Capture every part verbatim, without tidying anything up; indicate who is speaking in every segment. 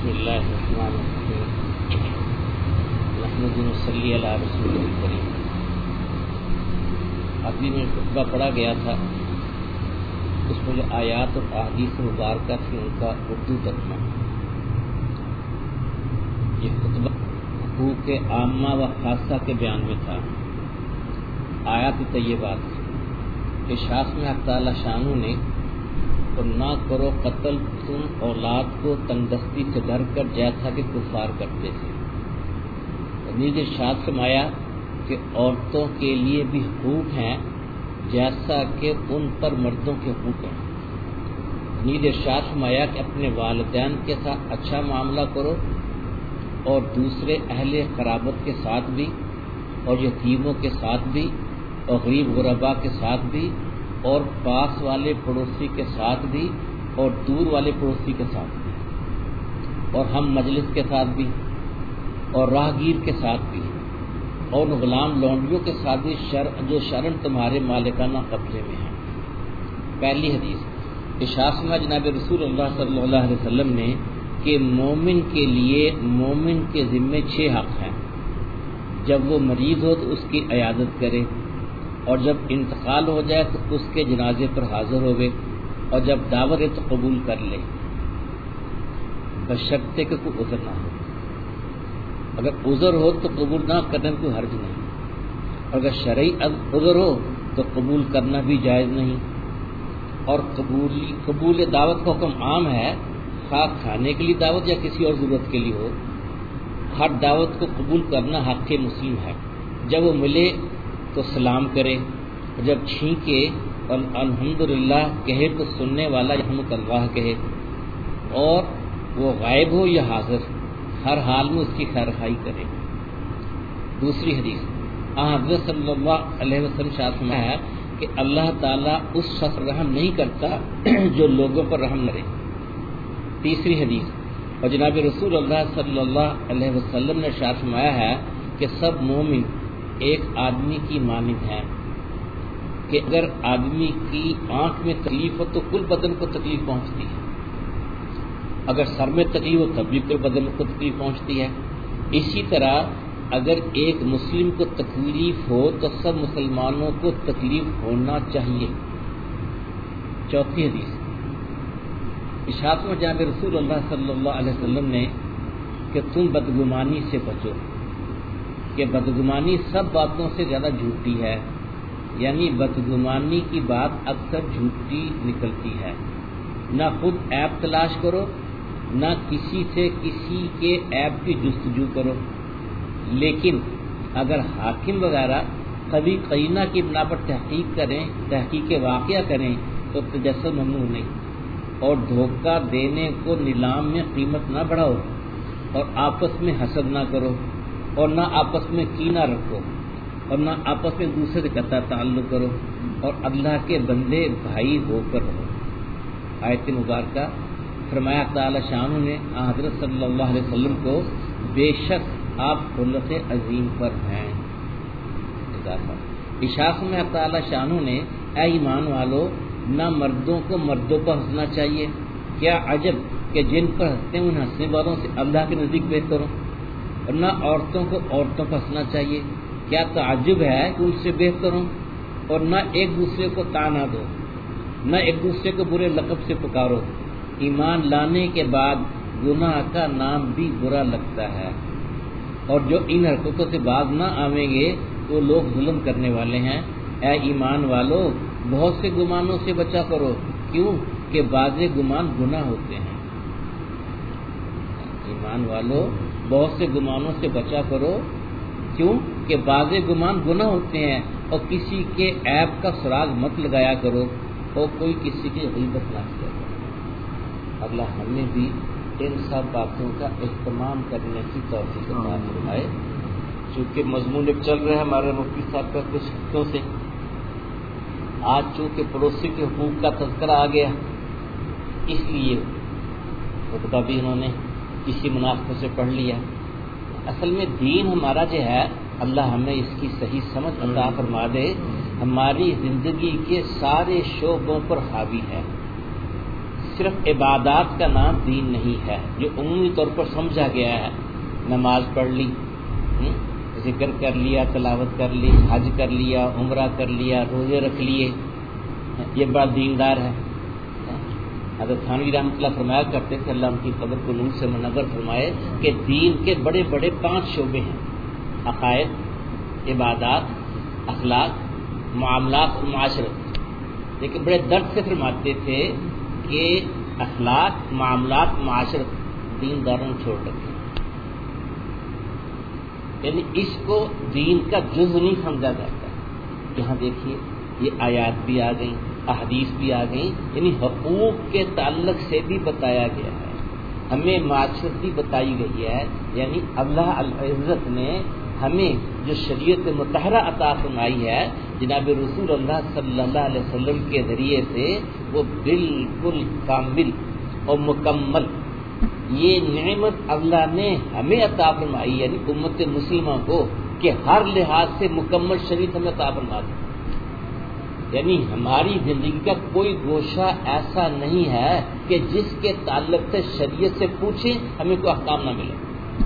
Speaker 1: بسم اللہ الرحمن الرحیم نحمد و نصلی علی رسول الکریم. ابھی میں خطبہ پڑھا گیا تھا، اس میں جو آیات اور احادیث مبارکہ تھی ان کا اردو ترجمہ. یہ خطبہ حقوق عامہ و خاصہ کے بیان میں تھا. آیات طیبات ارشاد میں اللہ تعالی شانہ نے اور نہ کرو قتل تم اولاد کو تنگدستی سے ڈر کر جیسا کہ کفار کرتے تھے. نیز ارشاد فرمایا کہ عورتوں کے لیے بھی حقوق ہیں جیسا کہ ان پر مردوں کے حقوق ہیں. نیز ارشاد فرمایا کہ اپنے والدین کے ساتھ اچھا معاملہ کرو اور دوسرے اہل قرابت کے ساتھ بھی اور یتیموں کے ساتھ بھی اور غریب غربا کے ساتھ بھی اور پاس والے پڑوسی کے ساتھ بھی اور دور والے پڑوسی کے ساتھ بھی اور ہم مجلس کے ساتھ بھی اور راہگیر کے ساتھ بھی اور غلام لونڈیوں کے ساتھ بھی شر جو شرن تمہارے مالکانہ قبضے میں ہیں. پہلی حدیث ارشاد میں جناب رسول اللہ صلی اللہ علیہ وسلم نے کہ مومن کے لیے مومن کے ذمے چھ حق ہیں. جب وہ مریض ہو تو اس کی عیادت کرے، اور جب انتقال ہو جائے تو اس کے جنازے پر حاضر ہوئے، اور جب دعوت ہے تو قبول کر لے بشرطے کہ کوئی عذر نہ ہو. اگر عذر ہو تو قبول نہ کرنے میں کوئی حرج نہیں، اگر شرعی عذر ہو تو قبول کرنا بھی جائز نہیں. اور قبولی قبول دعوت کا حکم عام ہے، خواہ کھانے کے لیے دعوت یا کسی اور ضرورت کے لیے ہو. ہر دعوت کو قبول کرنا حق مسلم ہے. جب وہ ملے تو سلام کرے، جب چھینکے اور الحمدللہ کہے تو سننے والا رحمت اللہ کہے، اور وہ غائب ہو یا حاضر ہر حال میں اس کی خیر خواہی کرے. دوسری حدیث حضرت صلی اللہ علیہ وسلم شاہ فرمایا ہے کہ اللہ تعالیٰ اس شخص رحم نہیں کرتا جو لوگوں پر رحم کرے. تیسری حدیث اور جناب رسول اللہ صلی اللہ علیہ وسلم نے شاہ فرمایا ہے کہ سب مومن ایک آدمی کی مانند ہے کہ اگر آدمی کی آنکھ میں تکلیف ہو تو کل بدن کو تکلیف پہنچتی ہے، اگر سر میں تکلیف ہو تب بھی کل بدن کو تکلیف پہنچتی ہے. اسی طرح اگر ایک مسلم کو تکلیف ہو تو سب مسلمانوں کو تکلیف ہونا چاہیے. چوتھی حدیث ارشاد میں جناب رسول اللہ صلی اللہ علیہ وسلم نے کہ تم بدگمانی سے بچو، کہ بدگمانی سب باتوں سے زیادہ جھوٹی ہے. یعنی بدگمانی کی بات اکثر جھوٹی نکلتی ہے. نہ خود عیب تلاش کرو، نہ کسی سے کسی کے عیب کی جستجو کرو، لیکن اگر حاکم وغیرہ کبھی قرینہ کی بنا پر تحقیق کریں تحقیق واقعہ کریں تو تجسس ممنوع نہیں. اور دھوکہ دینے کو نیلام میں قیمت نہ بڑھاؤ، اور آپس میں حسد نہ کرو، اور نہ آپس میں کینہ رکھو، اور نہ آپس میں دوسرے سے قطع تعلق کرو، اور اللہ کے بندے بھائی ہو کر رہو. آیت مبارکہ فرمایا تعالی شانہ نے حضرت صلی اللہ علیہ وسلم کو بے شک آپ خلق عظیم پر ہیں. ارشاد میں تعالی شانہ نے اے ایمان والو نہ مردوں کو مردوں پر ہنسنا چاہیے، کیا عجب کہ جن پر ہنستے ہیں ان ہنسنے والوں سے اللہ کے نزدیک بہتر ہو، اور نہ عورتوں کو عورتوں پر ہنسنا چاہیے، کیا تعجب ہے کہ ان سے بہتر ہوں. اور نہ ایک دوسرے کو طعنہ دو، نہ ایک دوسرے کو برے لقب سے پکارو. ایمان لانے کے بعد گناہ کا نام بھی برا لگتا ہے، اور جو ان حرکتوں سے باز نہ آویں گے وہ لوگ ظلم کرنے والے ہیں. اے ایمان والو بہت سے گمانوں سے بچا کرو، کیوں کہ بعض گمان گناہ ہوتے ہیں. ایمان والو بہت سے گمانوں سے بچا کرو، کیوں کہ بعض گمان گناہ ہوتے ہیں. اور کسی کے عیب کا سراغ مت لگایا کرو، اور کوئی کسی کی غیبت نہ کیا کرو. اللہ ہمیں بھی ان سب باتوں کا اہتمام کرنے کی توفیق عطا فرمائے. چونکہ مضمون چل رہا ہے ہمارے مفتی صاحب کا کچھ ہفتوں سے، آج چونکہ پڑوسی کے حقوق کا تذکرہ آ گیا اس لیے خطبہ بھی انہوں نے کسی مناسبت سے پڑھ لیا. اصل میں دین ہمارا جو ہے اللہ ہمیں اس کی صحیح سمجھ عطا فرما دے، ہماری زندگی کے سارے شعبوں پر حاوی ہے، صرف عبادات کا نام دین نہیں ہے جو عمومی طور پر سمجھا گیا ہے. نماز پڑھ لی، ذکر کر لیا، تلاوت کر لی، حج کر لیا، عمرہ کر لیا، روزے رکھ لیے، یہ بڑا دیندار ہے. حضرت تھانوی رحمۃ اللہ فرمایا کرتے تھے، اللہ ان کی قبر کو نور سے منور فرمائے، کہ دین کے بڑے بڑے پانچ شعبے ہیں: عقائد، عبادات، اخلاق، معاملات اور معاشرت. لیکن بڑے درد سے فرماتے تھے کہ اخلاق، معاملات، معاشرت دینداروں نے چھوڑ رکھے. یعنی اس کو دین کا جز نہیں سمجھا جاتا. یہاں دیکھیے یہ آیات بھی آ گئیں، احادیث بھی آ گئیں، یعنی حقوق کے تعلق سے بھی بتایا گیا ہے، ہمیں معاشرت بھی بتائی گئی ہے. یعنی اللہ العزت نے ہمیں جو شریعت مطہرہ عطا فرمائی ہے جناب رسول اللہ صلی اللہ علیہ وسلم کے ذریعے سے، وہ بالکل کامل اور مکمل یہ نعمت اللہ نے ہمیں عطا فرمائی، یعنی امت مسلمہ کو، کہ ہر لحاظ سے مکمل شریعت ہمیں عطا فرما دی. یعنی ہماری زندگی کا کوئی گوشہ ایسا نہیں ہے کہ جس کے تعلق سے شریعت سے پوچھیں ہمیں کوئی احکام نہ ملے.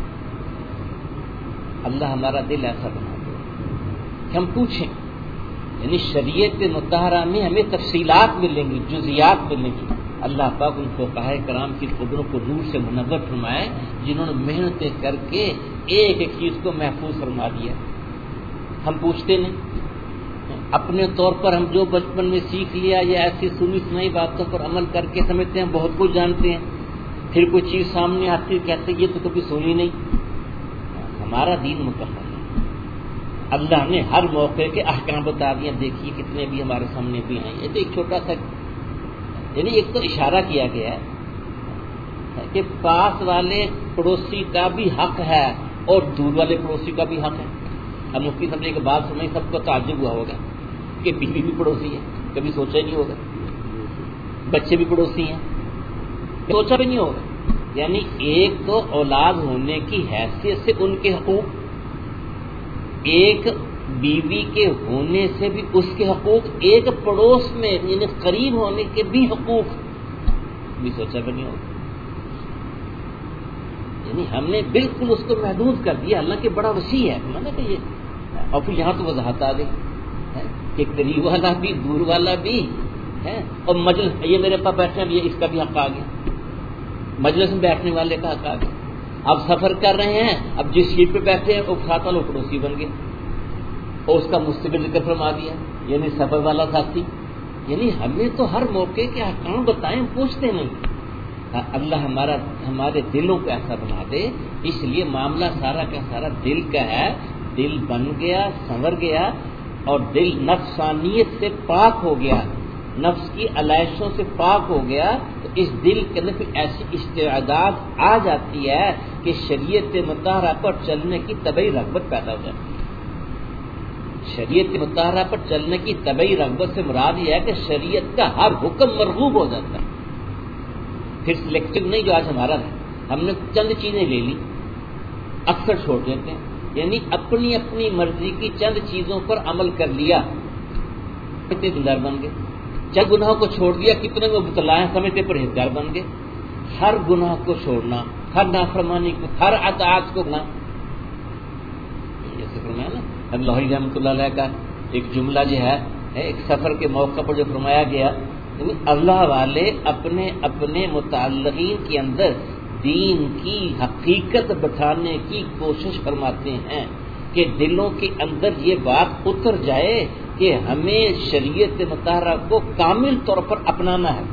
Speaker 1: اللہ ہمارا دل ایسا بنا دے کہ ہم پوچھیں. یعنی شریعت مطہرہ میں ہمیں تفصیلات ملیں گی، جزیات ملیں گی. اللہ پاک ان فقہاء کرام کی قبروں کو نور سے منور فرمائے جنہوں نے محنتیں کر کے ایک ایک چیز کو محفوظ فرما دیا. ہم پوچھتے نہیں، اپنے طور پر ہم جو بچپن میں سیکھ لیا یا ایسی سنی سنائی باتوں پر عمل کر کے سمجھتے ہیں بہت کچھ جانتے ہیں، پھر کوئی چیز سامنے آتی ہے کہتے ہیں یہ تو کبھی سنی نہیں. ہمارا دین مکمل ہے. اللہ نے ہر موقع کے احکام بتا دیا. دیکھیے کتنے بھی ہمارے سامنے بھی ہیں. یہ تو ایک چھوٹا سا، یعنی ایک تو اشارہ کیا گیا ہے کہ پاس والے پڑوسی کا بھی حق ہے اور دور والے پڑوسی کا بھی حق ہے. اب مفتی صاحب نے ایک بات سنائی، سب کو تعجب ہوا ہوگا کہ بیوی بھی پڑوسی ہے، کبھی سوچا ہی نہیں ہوگا. بچے بھی پڑوسی ہیں، سوچا بھی نہیں ہوگا. یعنی ایک تو اولاد ہونے کی حیثیت سے ان کے حقوق، ایک بیوی کے ہونے سے بھی اس کے حقوق، ایک پڑوس میں یعنی قریب ہونے کے بھی حقوق بھی سوچا بھی نہیں ہوگا. یعنی ہم نے بالکل اس کو محدود کر دیا. حالانکہ بڑا وسیع ہے مانا کہ یہ، اور پھر یہاں تو وضاحت آ گئی کہ قریب والا بھی دور والا بھی ہے. اور مجلس، یہ میرے پاس بیٹھے ہیں، یہ اس کا بھی حق آ گیا. مجلس میں بیٹھنے والے کا حق آ گیا. اب سفر کر رہے ہیں، اب جس سیٹ پہ بیٹھے ہیں وہ ساتھ والا پڑوسی بن گئے اور اس کا مستقبل ذکر فرما دیا، یعنی سفر والا ساتھی. یعنی ہمیں تو ہر موقع کے احکام بتائیں، پوچھتے نہیں. اللہ ہمارا ہمارے دلوں کو ایسا بنا دے. اس لیے معاملہ سارا کا سارا دل کا ہے. دل بن گیا، سنور گیا، اور دل نفسانیت سے پاک ہو گیا، نفس کی علائشوں سے پاک ہو گیا، تو اس دل کے اندر پھر ایسی استعداد آ جاتی ہے کہ شریعت مطہرہ پر چلنے کی طبعی رغبت پیدا ہو جاتی ہے. شریعت مطہرہ پر چلنے کی طبعی رغبت سے مراد یہ ہے کہ شریعت کا ہر حکم مرغوب ہو جاتا ہے. پھر سلیکٹو نہیں جو آج ہمارا ہے، ہم نے چند چیزیں لے لی، اکثر چھوڑ دیتے ہیں. یعنی اپنی اپنی مرضی کی چند چیزوں پر عمل کر لیا، کتنے دیندار بن گئے. چند گناہوں کو چھوڑ دیا، کتنے میں مبتلا ہیں سمجھتے پرہیزگار بن گئے. ہر گناہ کو چھوڑنا، ہر نافرمانی کو، ہر اطاعت کو نہ، جیسے فرمایا نا اللہ رحمۃ اللہ علیہ کا ایک جملہ جو ہے ایک سفر کے موقع پر جو فرمایا گیا، یعنی اللہ والے اپنے اپنے متعلقین کے اندر دین کی حقیقت بٹھانے کی کوشش فرماتے ہیں کہ دلوں کے اندر یہ بات اتر جائے کہ ہمیں شریعت مطہرہ کو کامل طور پر اپنانا ہے.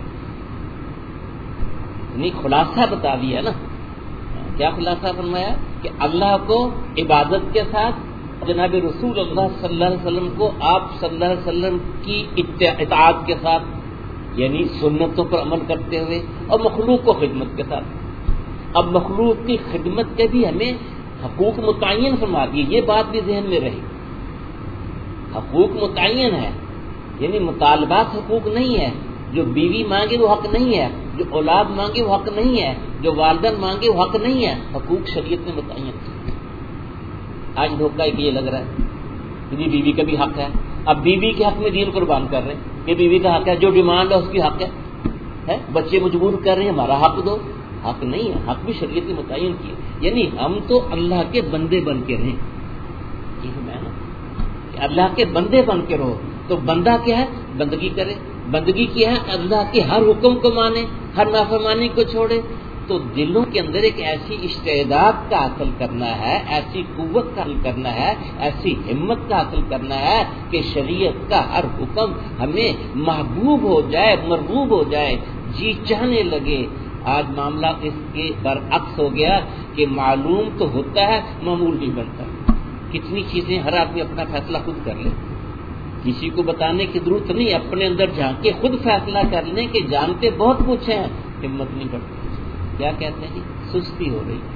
Speaker 1: یعنی خلاصہ بتا دیا نا. کیا خلاصہ فرمایا کہ اللہ کو عبادت کے ساتھ، جناب رسول اللہ صلی اللہ علیہ وسلم کو آپ صلی اللہ علیہ وسلم کی اطاعت کے ساتھ، یعنی سنتوں پر عمل کرتے ہوئے، اور مخلوق کو خدمت کے ساتھ. اب مخلوق کی خدمت کے بھی ہمیں حقوق متعین فرما دیے. یہ بات بھی ذہن میں رہی، حقوق متعین ہے، یعنی مطالبات حقوق نہیں ہے. جو بیوی مانگے وہ حق نہیں ہے، جو اولاد مانگے وہ حق نہیں ہے، جو والدین مانگے وہ حق نہیں ہے. حقوق شریعت میں متعین. آج دھوکہ ایک یہ لگ رہا ہے کہ بیوی کا بھی حق ہے. اب بیوی کے حق میں دین قربان کر رہے ہیں کہ بیوی کا حق ہے، جو ڈیمانڈ ہے اس کی حق ہے. ہے بچے مجبور کر رہے ہیں ہمارا حق دو، حق نہیں ہے، حق بھی شریعت نے متعین کی ہے، یعنی ہم تو اللہ کے بندے بن کے رہیں، یہ میں نا کہ اللہ کے بندے بن کے رہو، تو بندہ کیا ہے؟ بندگی کرے، بندگی کیا ہے؟ اللہ کے ہر حکم کو مانے، ہر نافرمانی کو چھوڑے۔ تو دلوں کے اندر ایک ایسی استعداد کا حاصل کرنا ہے، ایسی قوت کا حاصل کرنا ہے، ایسی ہمت کا حاصل کرنا ہے کہ شریعت کا ہر حکم ہمیں محبوب ہو جائے، مرغوب ہو جائے، جی چاہنے لگے۔ آج معاملہ اس کے برعکس ہو گیا کہ معلوم تو ہوتا ہے، معمول نہیں بنتا۔ کتنی چیزیں ہر آدمی اپنا فیصلہ خود کر لے، کسی کو بتانے کی ضرورت نہیں، اپنے اندر جھانک کے خود فیصلہ کر لیں کہ جانتے بہت کچھ ہیں، ہمت نہیں کرتے۔ کیا کہتے ہیں جی؟ سستی ہو رہی،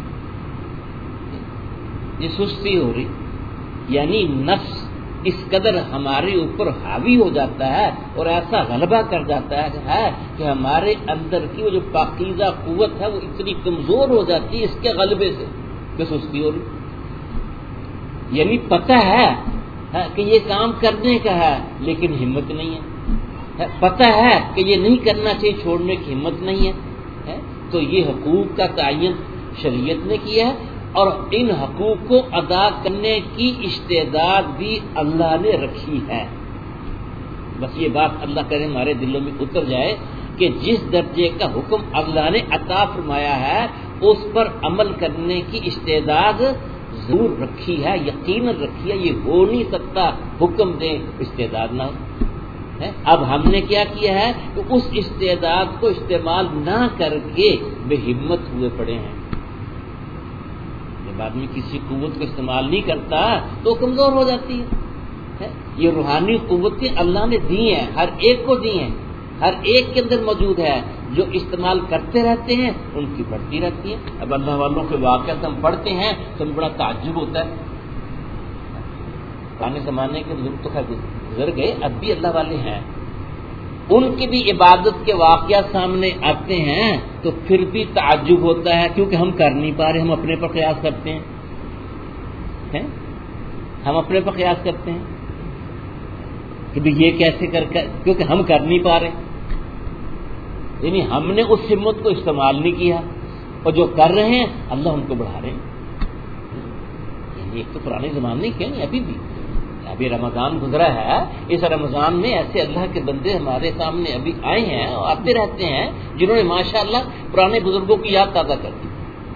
Speaker 1: یہ سستی ہو رہی، یعنی نفس اس قدر ہمارے اوپر حاوی ہو جاتا ہے اور ایسا غلبہ کر جاتا ہے کہ ہمارے اندر کی وہ جو پاکیزہ قوت ہے وہ اتنی کمزور ہو جاتی ہے اس کے غلبے سے کہ سستی ہو رہی، یعنی پتہ ہے کہ یہ کام کرنے کا ہے لیکن ہمت نہیں ہے، پتہ ہے کہ یہ نہیں کرنا چاہیے، چھوڑنے کی ہمت نہیں ہے۔ تو یہ حقوق کا تعین شریعت نے کیا ہے اور ان حقوق کو ادا کرنے کی استعداد بھی اللہ نے رکھی ہے۔ بس یہ بات اللہ کرے ہمارے دلوں میں اتر جائے کہ جس درجے کا حکم اللہ نے عطا فرمایا ہے اس پر عمل کرنے کی استعداد ضرور رکھی ہے، یقیناً رکھی ہے، یہ ہو نہیں سکتا حکم دے استعداد نہ ہو۔ اب ہم نے کیا کیا ہے کہ اس استعداد کو استعمال نہ کر کے بے ہمت ہوئے پڑے ہیں۔ جب آدمی کسی قوت کو استعمال نہیں کرتا تو کمزور ہو جاتی ہے۔ یہ روحانی قوتیں اللہ نے دی ہیں، ہر ایک کو دی ہیں، ہر ایک کے اندر موجود ہے، جو استعمال کرتے رہتے ہیں ان کی بڑھتی رہتی ہے۔ اب اللہ والوں کے واقعات ہم پڑھتے ہیں تو ہمیں بڑا تعجب ہوتا ہے۔ پرانے زمانے کے بزرگ تو خیر گزر گئے، اب بھی اللہ والے ہیں، ان کی بھی عبادت کے واقعات سامنے آتے ہیں تو پھر بھی تعجب ہوتا ہے، کیونکہ ہم کر نہیں پا رہے، ہم اپنے پر قیاس کرتے ہیں، ہم اپنے پر قیاس کرتے ہیں کہ بھی یہ کیسے کر کر، کیونکہ ہم کر نہیں پا رہے، یعنی ہم نے اس ہمت کو استعمال نہیں کیا، اور جو کر رہے ہیں اللہ ان کو بڑھا رہے ہیں۔ ایک تو پرانے زمانے کے نہیں، ابھی بھی ابھی رمضان گزرا ہے، اس رمضان میں ایسے اللہ کے بندے ہمارے سامنے ابھی آئے ہیں اور آتے رہتے ہیں جنہوں نے ماشاءاللہ پرانے بزرگوں کی یاد تازہ کر دی۔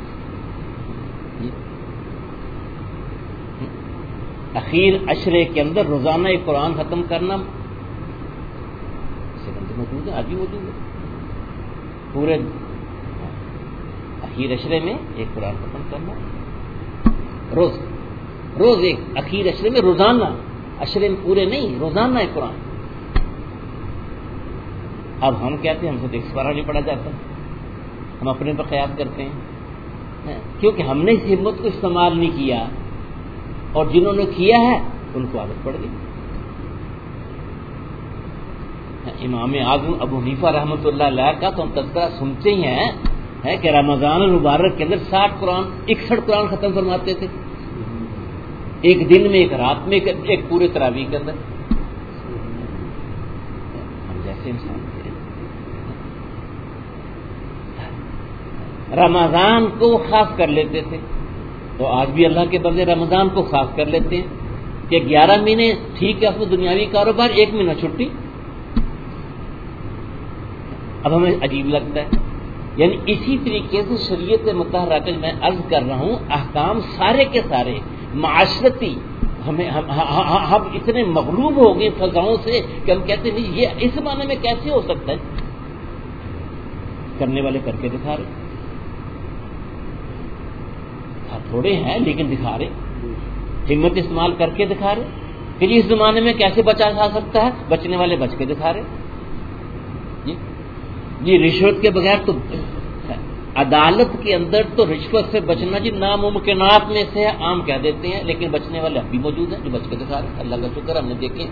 Speaker 1: اخیر عشرے کے اندر روزانہ ایک قرآن ختم کرنا سے بندے موجود ہے، آج بھی موجود ہے، پورے اخیر عشرے میں ایک قرآن ختم کرنا روز روز ایک اخیر عشرے میں، روزانہ عشرے میں پورے نہیں، روزانہ ایک قرآن۔ اب ہم کہتے ہیں ہم سے تو ایک سپارہ نہیں پڑھا جاتا، ہم اپنے پر قیاس کرتے ہیں کیونکہ ہم نے اس ہمت کو استعمال نہیں کیا، اور جنہوں نے کیا ہے ان کو عادت پڑ گئی۔ امام اعظم ابو حنیفہ رحمۃ اللہ علیہ کا تو ہم تذکرہ سنتے ہی ہیں ہے کہ رمضان المبارک کے اندر ساٹھ قرآن اکسٹھ قرآن ختم فرماتے تھے، ایک دن میں، ایک رات میں، ایک پورے تراویح کے اندر۔ ہم جیسے انسان تھے، رمضان کو خاص کر لیتے تھے، تو آج بھی اللہ کے بندے رمضان کو خاص کر لیتے ہیں کہ گیارہ مہینے ٹھیک ہے اپنا دنیاوی کاروبار، ایک مہینہ چھٹی۔ اب ہمیں عجیب لگتا ہے، یعنی اسی طریقے سے شریعت مطہرہ کا میں عرض کر رہا ہوں، احکام سارے کے سارے معاشرتی، ہمیں ہم, ہم اتنے مغلوب ہو گئے فضاؤں سے کہ ہم کہتے نہیں یہ اس زمانے میں کیسے ہو سکتا ہے، کرنے والے کر کے دکھا رہے، تھوڑے ہیں لیکن دکھا رہے، ہمت استعمال کر کے دکھا رہے کہ اس زمانے میں کیسے بچا جا سکتا ہے، بچنے والے بچ کے دکھا رہے۔ یہ رشوت کے بغیر تو عدالت کے اندر تو رشوت سے بچنا جی ناممکنات میں سے عام کہہ دیتے ہیں، لیکن بچنے والے اب بھی موجود ہیں جو بچ کے دکھا رہے ہیں، اللہ کا شکر ہم نے دیکھے،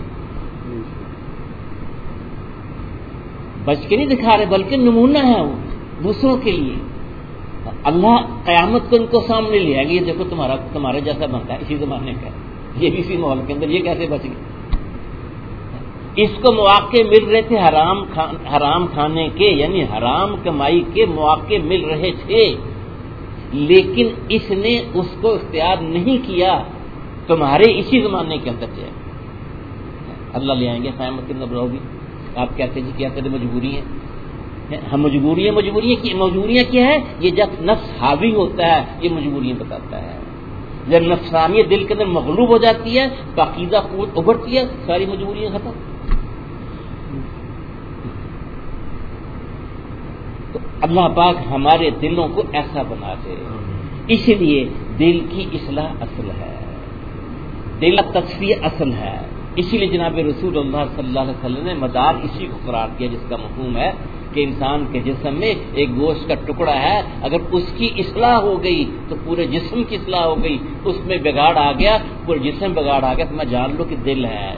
Speaker 1: بچ کے نہیں دکھا رہے بلکہ نمونہ ہے وہ دوسروں کے لیے۔ اللہ قیامت کو ان کو سامنے لے آئے گا، یہ دیکھو تمہارا تمہارے جیسا بنتا ہے اسی زمانے کا، یہ بھی اسی ماحول کے اندر، یہ کیسے بچ گئے۔ اس کو مواقع مل رہے تھے حرام کھان حرام کھانے کے، یعنی حرام کمائی کے مواقع مل رہے تھے، لیکن اس نے اس کو اختیار نہیں کیا۔ تمہارے اسی زمانے کے اندر جو ہے اللہ لے آئیں گے قیامت کے دن بھی، آپ کہتے ہیں جی کیا کریں مجبوری ہے، ہم مجبوریاں مجبوریاں کی مجبوریاں کیا ہے؟ یہ جب نفس حاوی ہوتا ہے یہ مجبوریاں بتاتا ہے، جب نفسانیت دل کے اندر مغلوب ہو جاتی ہے، پاکیزہ قوت ابھرتی ہے، ساری مجبوریاں ختم۔ تو اللہ پاک ہمارے دلوں کو ایسا بنا دے، اس لیے دل کی اصلاح اصل ہے، دل کا تصفیہ اصل ہے۔ اسی لیے جناب رسول اللہ صلی اللہ علیہ وسلم نے مدار اسی کو قرار دیا، جس کا مفہوم ہے کہ انسان کے جسم میں ایک گوشت کا ٹکڑا ہے، اگر اس کی اصلاح ہو گئی تو پورے جسم کی اصلاح ہو گئی، اس میں بگاڑ آ گیا پورے جسم بگاڑ آ گیا تو میں جان لو کہ دل ہے۔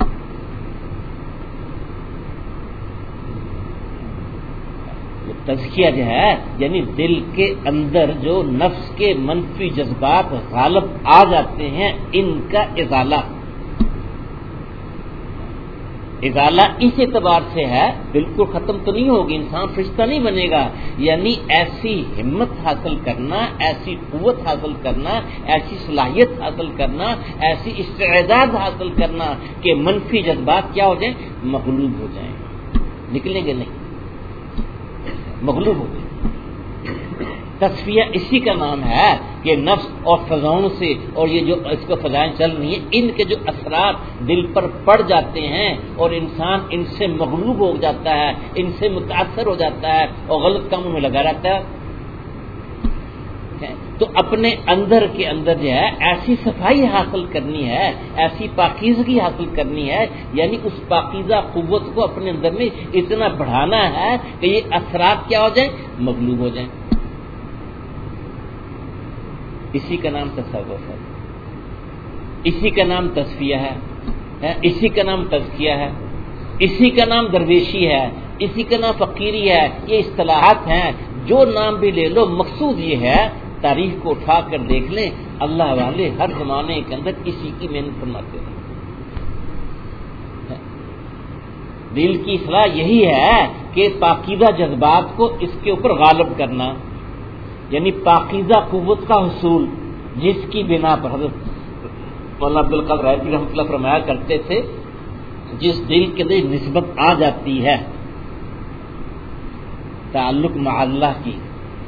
Speaker 1: تزکیہ جو ہے یعنی دل کے اندر جو نفس کے منفی جذبات غالب آ جاتے ہیں، ان کا ازالہ ازالہ اس اعتبار سے ہے، بالکل ختم تو نہیں ہوگی، انسان فرشتہ نہیں بنے گا، یعنی ایسی ہمت حاصل کرنا، ایسی قوت حاصل کرنا، ایسی صلاحیت حاصل کرنا، ایسی استعداد حاصل کرنا کہ منفی جذبات کیا ہو جائیں؟ مغلوب ہو جائیں، نکلیں گے نہیں، مغلوب ہو گئے۔ تصفیہ اسی کا نام ہے کہ نفس اور فضاؤں سے، اور یہ جو اس کو فضائیں چل رہی ہیں، ان کے جو اثرات دل پر پڑ جاتے ہیں اور انسان ان سے مغلوب ہو جاتا ہے، ان سے متاثر ہو جاتا ہے اور غلط کاموں میں لگا رہتا ہے، تو اپنے اندر کے اندر جو ہے ایسی صفائی حاصل کرنی ہے، ایسی پاکیزگی حاصل کرنی ہے، یعنی اس پاکیزہ قوت کو اپنے اندر میں اتنا بڑھانا ہے کہ یہ اثرات کیا ہو جائیں؟ مغلوب ہو جائیں۔ اسی کا نام تصوف ہے، اسی کا نام تصفیہ ہے، اسی کا نام تزکیہ ہے، اسی کا نام درویشی ہے، اسی کا نام فقیری ہے۔ یہ اصطلاحات ہیں، جو نام بھی لے لو، مقصود یہ ہے تاریخ کو اٹھا کر دیکھ لیں، اللہ والے ہر زمانے کے اندر اسی کی محنت فرماتے ہیں۔ دل کی اصلاح یہی ہے کہ پاکیزہ جذبات کو اس کے اوپر غالب کرنا، یعنی پاکیزہ قوت کا حصول، جس کی بنا پر حضرت مولانا عبدالقادر رائفی رحمۃ اللہ فرمایا کرتے تھے، جس دل کے اندر نسبت آ جاتی ہے تعلق مع اللہ کی،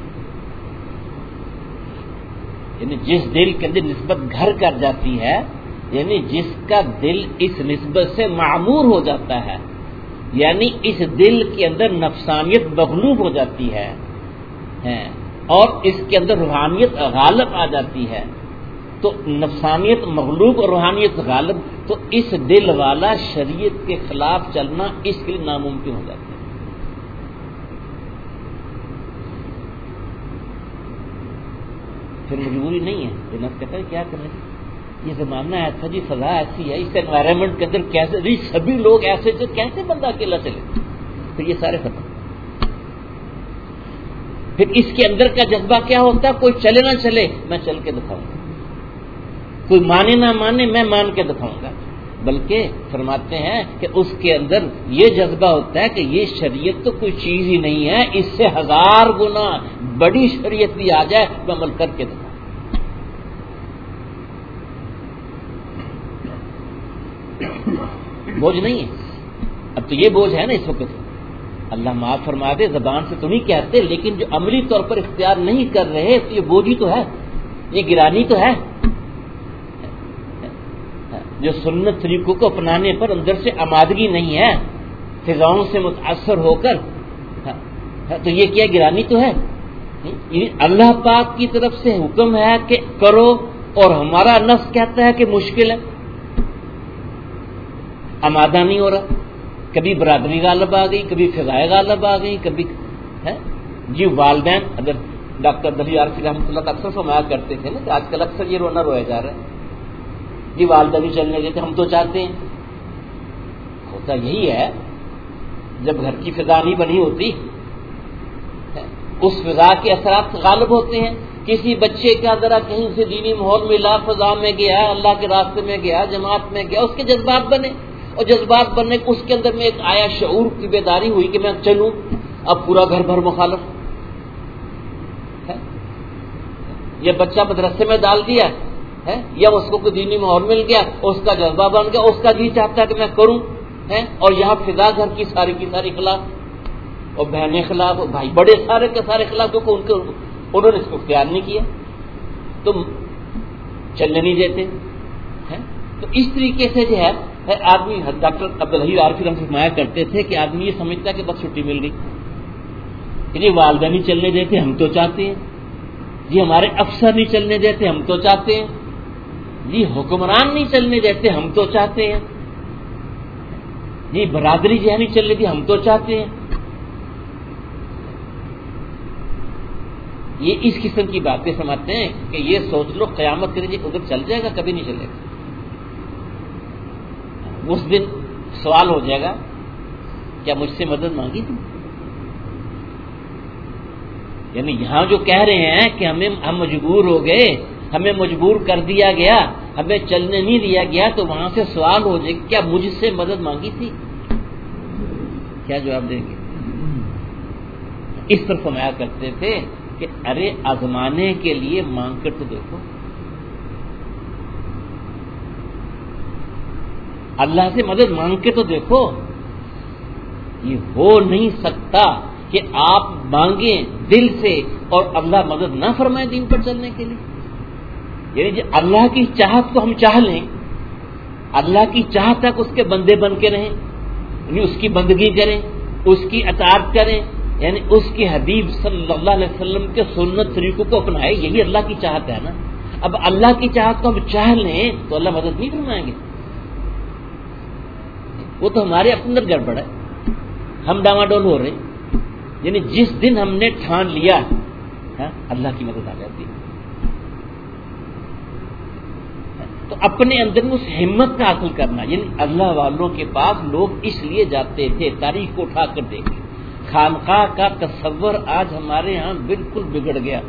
Speaker 1: یعنی جس دل کے اندر نسبت گھر کر جاتی ہے، یعنی جس کا دل اس نسبت سے معمور ہو جاتا ہے، یعنی اس دل کے اندر نفسانیت مغلوب ہو جاتی ہے اور اس کے اندر روحانیت غالب آ جاتی ہے، تو نفسانیت مغلوب اور روحانیت غالب، تو اس دل والا شریعت کے خلاف چلنا اس کے لیے ناممکن ہو جاتا ہے۔ پھر مجبوری نہیں ہے، جناب کہتا ہے کیا کریں، یہ زمانہ ایسا جی، سزا ایسی ہے، اس انوائرمنٹ کے اندر کیسے جی سبھی لوگ ایسے جو کیسے بندہ اکیلا چلے، پھر یہ سارے ختم۔ پھر اس کے اندر کا جذبہ کیا ہوتا ہے؟ کوئی چلے نہ چلے میں چل کے دکھاؤں گا، کوئی مانے نہ مانے میں مان کے دکھاؤں گا، بلکہ فرماتے ہیں کہ اس کے اندر یہ جذبہ ہوتا ہے کہ یہ شریعت تو کوئی چیز ہی نہیں ہے، اس سے ہزار گنا بڑی شریعت بھی آ جائے میں عمل کر کے دکھاؤں۔ بوجھ نہیں ہے، اب تو یہ بوجھ ہے نا اس وقت، اللہ معاف فرما دے، زبان سے تو نہیں کہتے، لیکن جو عملی طور پر اختیار نہیں کر رہے تو یہ بوجھ ہی تو ہے، یہ گرانی تو ہے، جو سنت طریقوں کو اپنانے پر اندر سے آمادگی نہیں ہے، فضاؤں سے متاثر ہو کر، تو یہ کیا گرانی تو ہے۔ اللہ پاک کی طرف سے حکم ہے کہ کرو، اور ہمارا نفس کہتا ہے کہ مشکل ہے، آمادہ نہیں ہو رہا، کبھی برادری غالب آ گئی، کبھی فضائے غالب آ گئی، کبھی ہے جی والدین، اگر ڈاکٹر دلی عارفی رحمۃ اللہ اکثر فرمایا کرتے تھے نا کہ آج کل اکثر یہ رونا رویا جا رہا ہے، جی والدہ بھی چلنے دیتے، ہم تو چاہتے ہیں، ہوتا یہی ہے جب گھر کی فضا نہیں بنی ہوتی، اس فضا کے اثرات غالب ہوتے ہیں۔ کسی بچے کا ذرا کہیں سے دینی ماحول ملا، فضا میں گیا، اللہ کے راستے میں گیا، جماعت میں گیا، اس کے جذبات بنے، اور جذبات بننے اس کے اندر میں ایک آیا شعور کی بیداری ہوئی کہ میں چلوں، اب پورا گھر بھر مخالف ہے، یہ بچہ مدرسے میں ڈال دیا ہے یا اس کو کوئی دینی ماحول مل گیا، اس کا جذبہ بن گیا، اس کا جی چاہتا ہے کہ میں کروں ہے، اور یہاں فضا گھر کی ساری کی ساری خلاف، اور بہنیں خلاف، بھائی بڑے سارے کے سارے خلاف، کیونکہ ان کے انہوں نے اس کو اختیار نہیں کیا، تم چلنے نہیں دیتے ہیں۔ تو اس طریقے سے جو ہے آدمی، ڈاکٹر عبدالحی عارفی رحمۃ اللہ فرمایا کرتے تھے کہ آدمی یہ سمجھتا ہے کہ بس چھٹی مل گئی، کہ جی والدہ نہیں چلنے دیتے ہم تو چاہتے ہیں، جی ہمارے افسر نہیں چلنے دیتے ہم تو چاہتے ہیں، جی حکمران نہیں چلنے دیتے ہم تو چاہتے ہیں، جی برادری جو ہے نہیں چلنے دی ہم تو چاہتے ہیں۔ یہ اس قسم کی باتیں سمجھتے ہیں کہ یہ سوچ لو قیامت کے لیے ادھر چل جائے گا، کبھی نہیں چلے گا۔ اس دن سوال ہو جائے گا کیا مجھ سے مدد مانگی تھی؟ یعنی یہاں جو کہہ رہے ہیں کہ ہمیں ہم مجبور ہو گئے، ہمیں مجبور کر دیا گیا، ہمیں چلنے نہیں دیا گیا، تو وہاں سے سوال ہو جائے گا کیا مجھ سے مدد مانگی تھی؟ کیا جواب دیں گے؟ اس پر فرمایا کرتے تھے کہ ارے آزمانے کے لیے مانگ کر تو دیکھو، اللہ سے مدد مانگ کے تو دیکھو۔ یہ ہو نہیں سکتا کہ آپ مانگیں دل سے اور اللہ مدد نہ فرمائے دین پر چلنے کے لیے۔ یعنی جو اللہ کی چاہت کو ہم چاہ لیں، اللہ کی چاہت تک اس کے بندے بن کے رہیں، یعنی اس کی بندگی کریں، اس کی اطاعت کریں، یعنی اس کی حبیب صلی اللہ علیہ وسلم کے سنت طریقوں کو اپنائے، یہی اللہ کی چاہت ہے نا۔ اب اللہ کی چاہت کو ہم چاہ لیں تو اللہ مدد نہیں فرمائیں گے، وہ تو ہمارے اپنے اندر گڑبڑ ہے، ہم ڈاواڈول ہو رہے ہیں۔ یعنی جس دن ہم نے ٹھان لیا ہاں اللہ کی مدد آ جاتی ہے۔ تو اپنے اندر میں اس ہمت کا حاصل کرنا، یعنی اللہ والوں کے پاس لوگ اس لیے جاتے تھے، تاریخ کو اٹھا کر دیکھیں۔ خانقاہ کا تصور آج ہمارے ہاں بالکل بگڑ گیا۔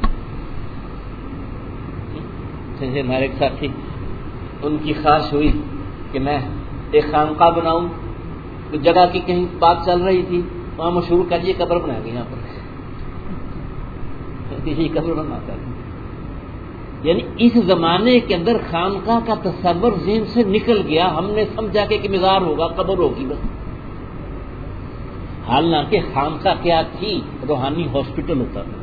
Speaker 1: جیسے ہمارے ایک ساتھی، ان کی خواہش ہوئی کہ میں ایک خانقاہ بناؤں، تو جگہ کی کہیں بات چل رہی تھی، وہاں مشہور کر یہ قبر بنا گئی، یہاں پر یہ قبر بناتا ہے۔ یعنی اس زمانے کے اندر خانقاہ کا تصور ذہن سے نکل گیا، ہم نے سمجھا کہ کہ مزار ہوگا، قبر ہوگی بس۔ حالانکہ خانقاہ کیا تھی؟ روحانی ہاسپٹل ہوتا تھا۔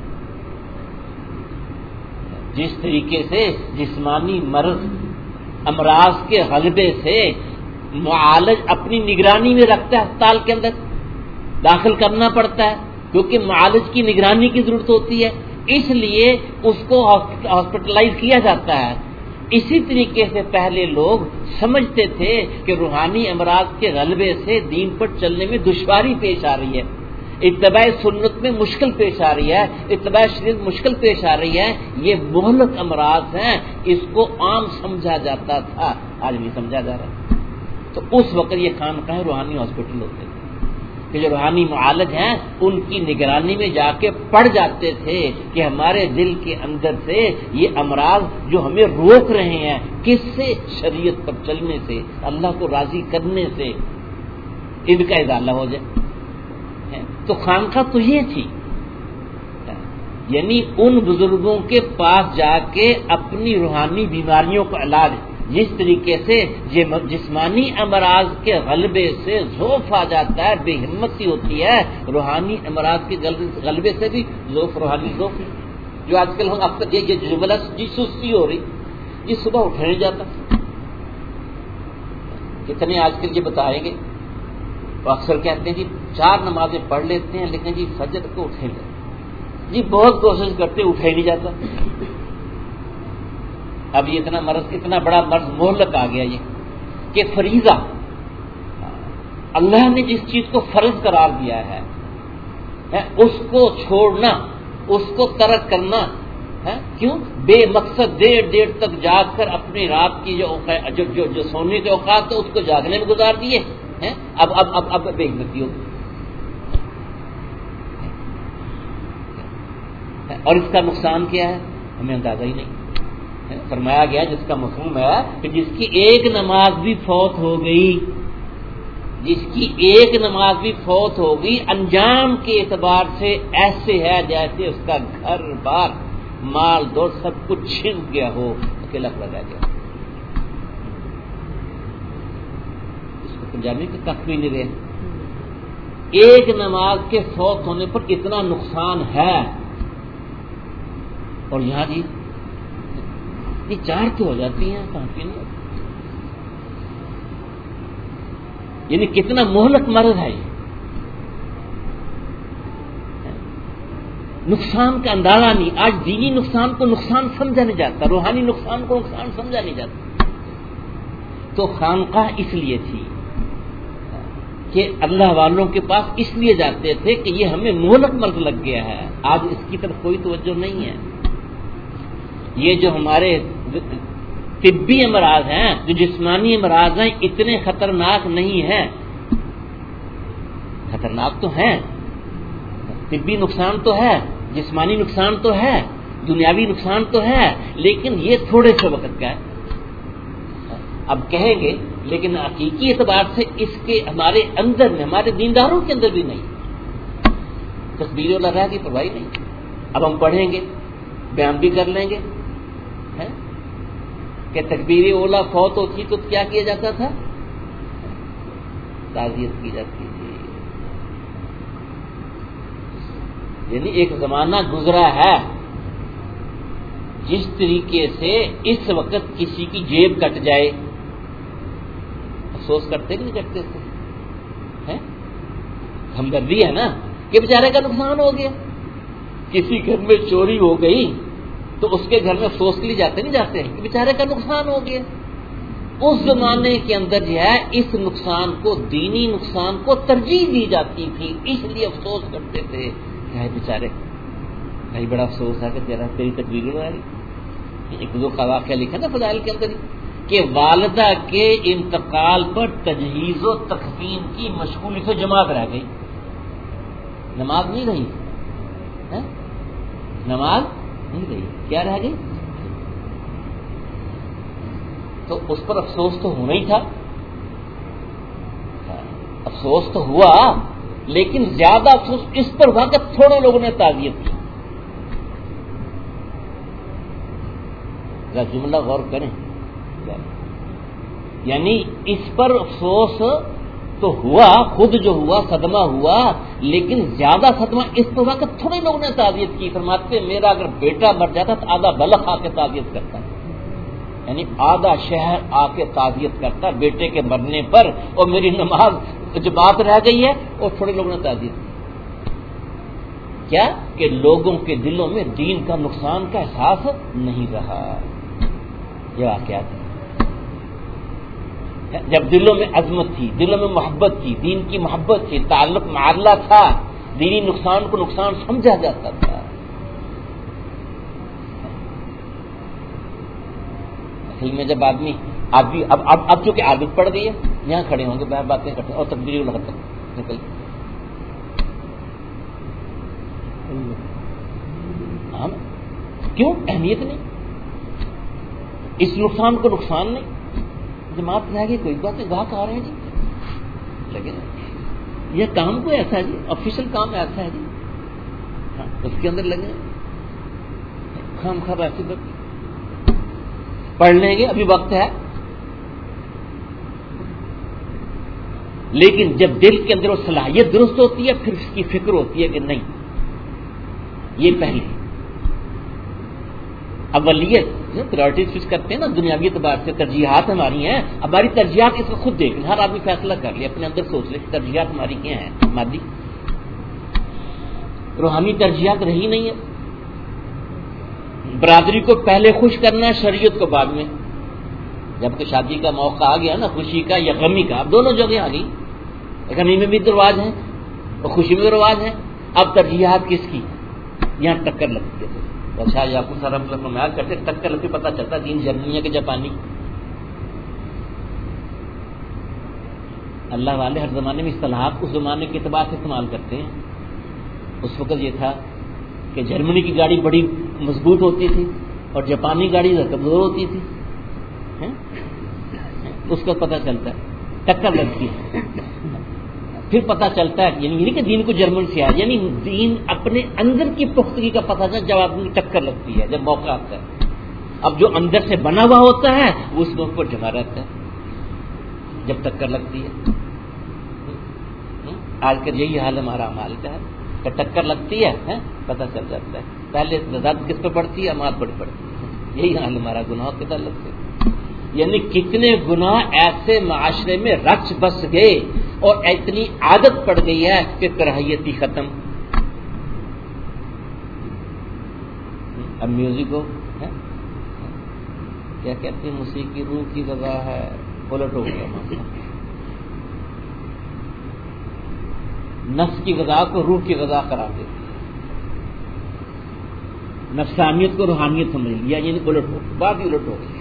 Speaker 1: جس طریقے سے جسمانی مرض امراض کے غلبے سے معالج اپنی نگرانی میں رکھتا ہے، اسپتال کے اندر داخل کرنا پڑتا ہے کیونکہ معالج کی نگرانی کی ضرورت ہوتی ہے، اس لیے اس کو ہاسپٹلائز کیا جاتا ہے۔ اسی طریقے سے پہلے لوگ سمجھتے تھے کہ روحانی امراض کے غلبے سے دین پر چلنے میں دشواری پیش آ رہی ہے، اتباع سنت میں مشکل پیش آ رہی ہے، اتباع شریعت مشکل پیش آ رہی ہے، یہ مہلک امراض ہیں، اس کو عام سمجھا جاتا تھا، آج نہیں سمجھا جا رہا۔ تو اس وقت یہ خانقاہ روحانی ہاسپٹل ہوتے تھے کہ جو روحانی معالج ہیں ان کی نگرانی میں جا کے پڑھ جاتے تھے کہ ہمارے دل کے اندر سے یہ امراض جو ہمیں روک رہے ہیں، کس سے؟ شریعت پر چلنے سے، اللہ کو راضی کرنے سے، ان کا ازالہ ہو جائے۔ تو خانقاہ تو یہ تھی، یعنی ان بزرگوں کے پاس جا کے اپنی روحانی بیماریوں کا علاج، جس طریقے سے جسمانی امراض کے غلبے سے ضعف آ جاتا ہے، بے ہمتی ہوتی ہے، روحانی امراض کے غلبے سے بھی ضعف، روحانی ضعف، جو آج کل ہم اب تک یہ جملہ جی سستی ہو رہی، یہ صبح اٹھا نہیں جاتا، کتنے آج کل یہ بتائیں گے، وہ اکثر کہتے ہیں جی چار نمازیں پڑھ لیتے ہیں لیکن جی فجر کو اٹھے نہیں جاتا، جی بہت کوشش کرتے اٹھا ہی نہیں جاتا۔ اب یہ اتنا مرض، اتنا بڑا مرض مہلک آ گیا یہ کہ فریضہ، اللہ نے جس چیز کو فرض قرار دیا ہے اس کو چھوڑنا، اس کو ترک کرنا، کیوں؟ بے مقصد دیر دیر تک جاگ کر اپنی رات کی جو جو, جو, جو سونے کے اوقات تھے اس کو جاگنے میں گزار دیے، اب اب اب اب بے حکمتی ہو، اور اس کا نقصان کیا ہے ہمیں اندازہ ہی نہیں۔ فرمایا گیا جس کا مفہوم ہے کہ جس کی ایک نماز بھی فوت ہو گئی جس کی ایک نماز بھی فوت ہوگی انجام کے اعتبار سے ایسے ہے جیسے اس کا گھر بار مال دولت سب کچھ چھن گیا ہو، اکیلا کھڑا رہ گیا. اس کو پنجابی کا کف بھی نہیں رہے. ایک نماز کے فوت ہونے پر اتنا نقصان ہے، اور یہاں جی یہ چار تو ہو جاتی ہیں، پانچ نہیں ہوتی. یعنی کتنا مہلک مرض ہے یہ. نقصان کا اندازہ نہیں. آج دینی نقصان کو نقصان سمجھا نہیں جاتا، روحانی نقصان کو نقصان سمجھا نہیں جاتا. تو خانقاہ اس لیے تھی کہ اللہ والوں کے پاس اس لیے جاتے تھے کہ یہ ہمیں مہلک مرض لگ گیا ہے. آج اس کی طرف کوئی توجہ نہیں ہے. یہ جو ہمارے طبی امراض ہیں، جو جسمانی امراض ہیں، اتنے خطرناک نہیں ہیں. خطرناک تو ہیں، طبی نقصان تو ہے، جسمانی نقصان تو ہے، دنیاوی نقصان تو ہے، لیکن یہ تھوڑے سے وقت کا ہے. اب کہیں گے لیکن حقیقی اعتبار سے اس کے ہمارے اندر میں، ہمارے دینداروں کے اندر بھی نہیں. تصویر والا رہ کی پرواہی نہیں. اب ہم پڑھیں گے، بیان بھی کر لیں گے کہ تکبیر اولا فوت ہوتی تو کیا کیا جاتا تھا؟ تعزیت کی جاتی تھی. یعنی ایک زمانہ گزرا ہے جس طریقے سے اس وقت کسی کی جیب کٹ جائے افسوس کرتے کہ نہیں کرتے تھے؟ ہمدردی ہے نا کہ بیچارے کا نقصان ہو گیا. کسی گھر میں چوری ہو گئی تو اس کے گھر میں افسوس کے لیے جاتے نہیں جاتے ہیں کہ بیچارے کا نقصان ہو گیا. اس زمانے کے اندر جو ہے اس نقصان کو، دینی نقصان کو ترجیح دی جاتی تھی، اس لیے افسوس کرتے تھے کہ بیچارے بھائی بڑا افسوس ہے کہ تیرا تیری تقریر ہو رہی. ایک دو کا واقعہ لکھا نا فضائل کے اندر کہ والدہ کے انتقال پر تجہیز و تکفین کی مشغولی سے جماعت رہ گئی، نماز نہیں رہی. نماز نہیں رہی، کیا رہ گئی؟ تو اس پر افسوس تو ہونا ہی تھا. افسوس تو ہوا، لیکن زیادہ افسوس اس پر ہوا کہ تھوڑے لوگوں نے تعزیت کی. ذرا جملہ غور کریں. یعنی اس پر افسوس تو ہوا، خود جو ہوا صدمہ ہوا، لیکن زیادہ صدمہ اس پر ہوا کہ تھوڑے لوگوں نے تعزیت کی. فرماتے میرا اگر بیٹا مر جاتا تو آدھا بلخ آ کے تعزیت کرتا، یعنی آدھا شہر آ کے تعزیت کرتا بیٹے کے مرنے پر، اور میری نماز جو بات رہ گئی ہے اور تھوڑے لوگوں نے تعزیت کی. کیا کہ لوگوں کے دلوں میں دین کا نقصان کا احساس نہیں رہا. یہ واقعات ہے. جب دلوں میں عظمت تھی، دلوں میں محبت تھی، دین کی محبت تھی، تعلق معادلہ تھا، دینی نقصان کو نقصان سمجھا جاتا تھا. اصل میں جب آدمی آدمی اب اب اب چونکہ عادت پڑ گئی ہے، یہاں کھڑے ہوں گے باہر باتیں کرتے اور تکبیر لگتا نکل. ہاں کیوں؟ اہمیت نہیں، اس نقصان کو نقصان نہیں. جماعت رہ گئی، کوئی بات نہیں، گاہک آ رہے ہیں جی لگے نا. یہ کام کوئی ایسا ہے جی، آفیشیل کام ایسا ہے جی، ہاں اس کے اندر لگے خام خواہ ایسی بات پڑھ لیں گے، ابھی وقت ہے. لیکن جب دل کے اندر وہ صلاحیت درست ہوتی ہے پھر اس کی فکر ہوتی ہے کہ نہیں یہ پہلے اولیت پرائرٹیز فکس کرتے ہیں نا دنیاوی اعتبار سے. ترجیحات ہماری ہیں، ہماری ترجیحات اس کو خود دیکھ لیں. ہر آدمی فیصلہ کر لے، اپنے اندر سوچ لے ترجیحات ہماری کیا ہیں. مادی روحانی ترجیحات رہی نہیں ہے. برادری کو پہلے خوش کرنا، شریعت کو بعد میں. جب کہ شادی کا موقع آ گیا نا، خوشی کا یا غمی کا، اب دونوں جگہ آ گئی. غمی میں بھی رواج ہے اور خوشی میں بھی رواج ہے. اب ترجیحات کس کی؟ یہاں ٹکر لگتی ہے. اچھا یعقوب صاحب رحمۃ اللہ فرمایا کرتے ٹکر لگتی پتہ چلتا دین جرمنی کے جاپانی. اللہ والے ہر زمانے میں اصطلاحات اس زمانے کے اعتبار سے استعمال کرتے ہیں. اس وقت یہ تھا کہ جرمنی کی گاڑی بڑی مضبوط ہوتی تھی اور جاپانی گاڑی کمزور ہوتی تھی. اس کو پتہ چلتا ہے ٹکر لگتی ہے. پھر پتہ چلتا ہے یعنی نہیں کہ دین کو جرمن سے آیا، یعنی دین اپنے اندر کی پختگی کا پتہ چلتا جب آدمی ٹکر لگتی ہے، جب موقع آتا ہے۔ اب جو اندر سے بنا ہوا ہوتا ہے وہ اس موقع پر جمع رہتا ہے جب ٹکر لگتی ہے۔ آج کل یہی حال ہمارا عمال کا ہے کہ ٹکر لگتی ہے پتہ چل جاتا ہے، پہلے رد کس پہ پڑتی ہے، امال پر پڑتی ہے۔ یہی حال ہمارا گناہ کے تعلق سے، یعنی کتنے گناہ ایسے معاشرے میں رچ بس گئے اور اتنی عادت پڑ گئی ہے کہ کراہیت ہی ختم۔ اب میوزک ہو کیا کہتے ہیں، موسیقی روح کی غذا ہے، الٹ ہو گیا معاملہ۔ نفس کی غذا کو روح کی غذا قرار دیتی ہے، نفسانیت کو روحانیت سمجھ لیا، یعنی الٹ ہو بات ہی الٹ ہو گئی۔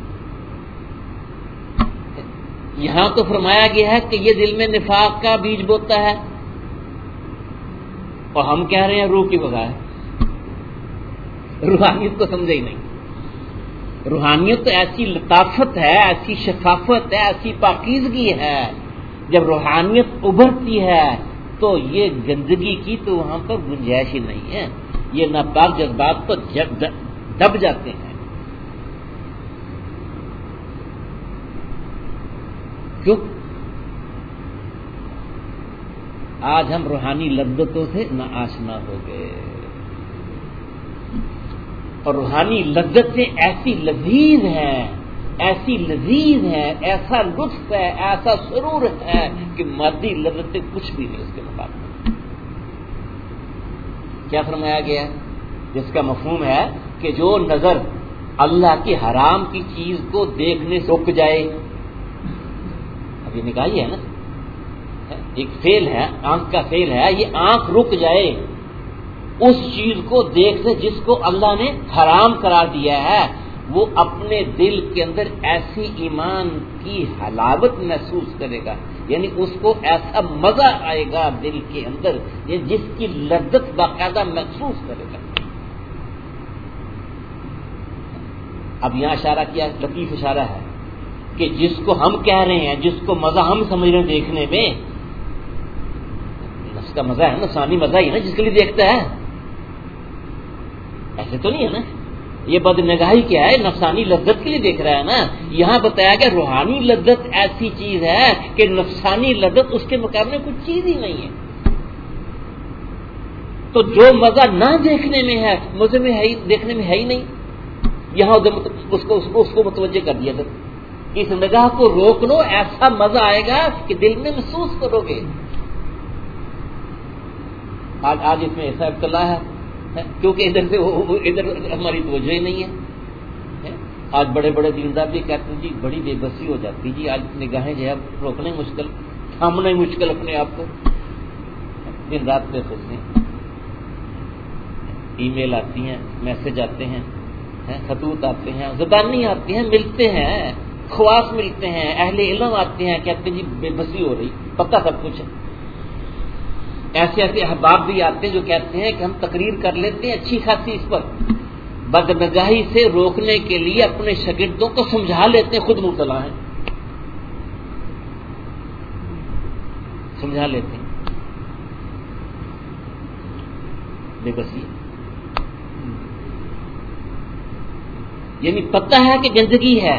Speaker 1: یہاں تو فرمایا گیا ہے کہ یہ دل میں نفاق کا بیج بوتا ہے، اور ہم کہہ رہے ہیں روح کی غذا ہے۔ روحانیت کو سمجھے ہی نہیں۔ روحانیت تو ایسی لطافت ہے، ایسی شفافت ہے، ایسی پاکیزگی ہے، جب روحانیت ابھرتی ہے تو یہ گندگی کی تو وہاں پر گنجائش ہی نہیں ہے، یہ ناپاک جذبات تو دب جاتے ہیں۔ کیوں؟ آج ہم روحانی لذتوں سے نا آشنا ہو گئے، اور روحانی لذتیں ایسی لذیذ ہیں، ایسی لذیذ ہے، ایسا لطف ہے، ایسا سرور ہے کہ مادی لذتیں کچھ بھی نہیں اس کے مقابلے۔ کیا فرمایا گیا ہے؟ جس کا مفہوم ہے کہ جو نظر اللہ کی حرام کی چیز کو دیکھنے سے رک جائے، اب یہ نگاہ ہی ہے نا، ایک فعل ہے، آنکھ کا فعل ہے، یہ آنکھ رک جائے اس چیز کو دیکھنے جس کو اللہ نے حرام قرار دیا ہے، وہ اپنے دل کے اندر ایسی ایمان کی حلاوت محسوس کرے گا، یعنی اس کو ایسا مزہ آئے گا دل کے اندر، یہ جس کی لذت باقاعدہ محسوس کرے گا۔ اب یہاں اشارہ کیا، لطیف اشارہ ہے کہ جس کو ہم کہہ رہے ہیں، جس کو مزہ ہم سمجھ رہے ہیں دیکھنے میں، نفس کا مزہ ہے، نفسانی مزہ ہی نا جس کے لیے دیکھتا ہے، ایسے تو نہیں ہے نا۔ یہ بد نگاہی کیا ہے، نفسانی لذت کے لیے دیکھ رہا ہے نا۔ یہاں بتایا کہ روحانی لذت ایسی چیز ہے کہ نفسانی لذت اس کے مقابلے کچھ چیز ہی نہیں ہے۔ تو جو مزہ نہ دیکھنے میں ہے، مزے میں ہے، دیکھنے میں ہے ہی نہیں، یہاں اس کو اس کو اس کو متوجہ کر دیا تھا۔ اس نگاہ کو روک لو، ایسا مزہ آئے گا کہ دل میں محسوس کرو گے۔ آج آج اس میں ایسا ابتلا ہے کیونکہ ادھر سے ادھر ہماری توجہ ہی نہیں ہے۔ آج بڑے بڑے دیندار بھی کہتے ہیں جی بڑی بے بسی ہو جاتی جی، آج نگاہیں جو ہے روکنا ہی مشکل، تھامنا ہی مشکل اپنے آپ کو، دن رات پہ سوچتے ہیں، ای میل آتی ہیں، میسج آتے ہیں، خطوط آتے ہیں، زبانی آتی ہیں، ملتے ہیں، خواص ملتے ہیں، اہل علم آتے ہیں، کہتے ہیں جی بے بسی ہو رہی، پتہ سب کچھ ہے۔ ایسے ایسے احباب بھی آتے ہیں جو کہتے ہیں کہ ہم تقریر کر لیتے ہیں اچھی خاصی اس پر، بدنگاہی سے روکنے کے لیے اپنے شاگردوں کو سمجھا لیتے ہیں، خود مبتلا ہیں، سمجھا لیتے ہیں، بے بسی، یعنی پتہ ہے کہ گندگی ہے،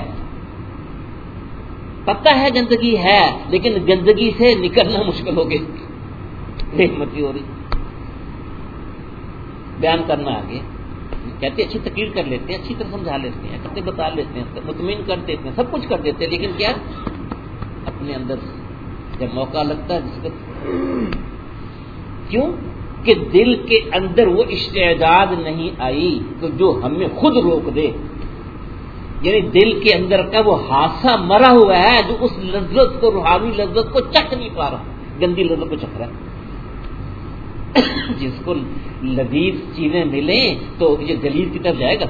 Speaker 1: پتہ ہے گندگی ہے، لیکن گندگی سے نکلنا مشکل ہو گئی، حکمتی ہو رہی، بیان کرنا آگے، کہتے اچھی تقریر کر لیتے ہیں، اچھی طرح سمجھا لیتے ہیں، کہتے بتا لیتے ہیں، مطمئن کر دیتے ہیں، سب کچھ کر دیتے ہیں، لیکن کیا اپنے اندر جب موقع لگتا ہے جس کو، کیوں کہ دل کے اندر وہ استعداد نہیں آئی کہ جو ہمیں خود روک دے، یعنی دل کے اندر کا وہ حادثہ مرا ہوا ہے جو اس لذت کو، روحانی لذت کو چکھ نہیں پا رہا، گندی لذت کو چکھ رہا ہے۔ جس کو لذیذ چیزیں ملیں تو یہ غلیظ کی طرف جائے گا،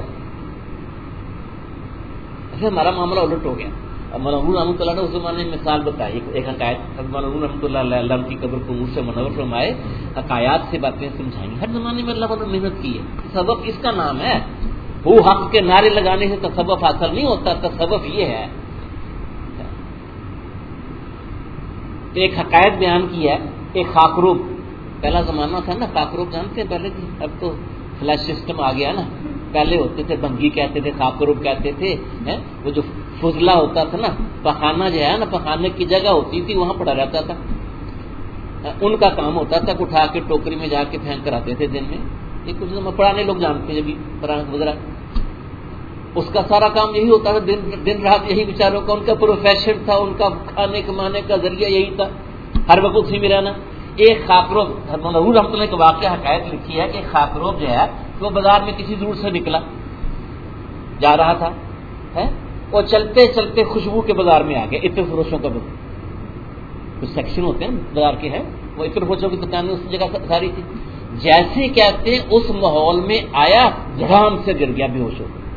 Speaker 1: ایسے ہمارا معاملہ الٹ ہو گیا۔ اب مولانا رحمۃ اللہ نے اس زمانے میں مثال بتائی، ایک حکایت، مولانا رحمۃ اللہ علیہ کی قبر کو نور سے منور فرمائے، حکایات سے باتیں سمجھائیں، ہر زمانے میں اللہ نے محنت کی ہے، تصوف اس کا نام ہے، وہ حق کے نعرے لگانے سے تصوف حاصل نہیں ہوتا، تصوف یہ ہے۔ ایک حکایت بیان کی ہے ایک خاکروب، پہلا زمانہ تھا نا، خاکروب جانتے ہیں پہلے تھی، اب تو فلیش سسٹم آ گیا نا، پہلے ہوتے تھے بنگی کہتے تھے، خاکروب کہتے تھے، وہ جو فضلہ ہوتا تھا نا، پخانہ جو ہے نا، پخانے کی جگہ ہوتی تھی وہاں پڑا رہتا تھا، ان کا کام ہوتا تھا، اٹھا کے ٹوکری میں جا کے پھینک کر آتے تھے دن میں، یہ کچھ پرانے لوگ جانتے ہیں، ابھی پرانے وغیرہ اس کا سارا کام یہی ہوتا تھا، دن دن رات یہی بیچاروں کا ان کا پروفیشن تھا، ان کا کھانے کمانے کا ذریعہ یہی تھا، ہر وقت اسی میں رہنا۔ ایک خاکروب حضور رحمۃ اللہ کا واقعہ حکایت لکھی ہے کہ خاکروب جو ہے وہ بازار میں کسی دور سے نکلا جا رہا تھا، اور چلتے چلتے خوشبو کے بازار میں آ گیا، عطر فروشوں کا بازار، کچھ سیکشن ہوتے ہیں بازار کے ہیں، وہ عطر فروشوں کی دکانیں اس جگہ ساری تھی، جیسے کہتے ہیں اس ماحول میں آیا، دھڑام سے گر گیا بے ہوش ہو گیا۔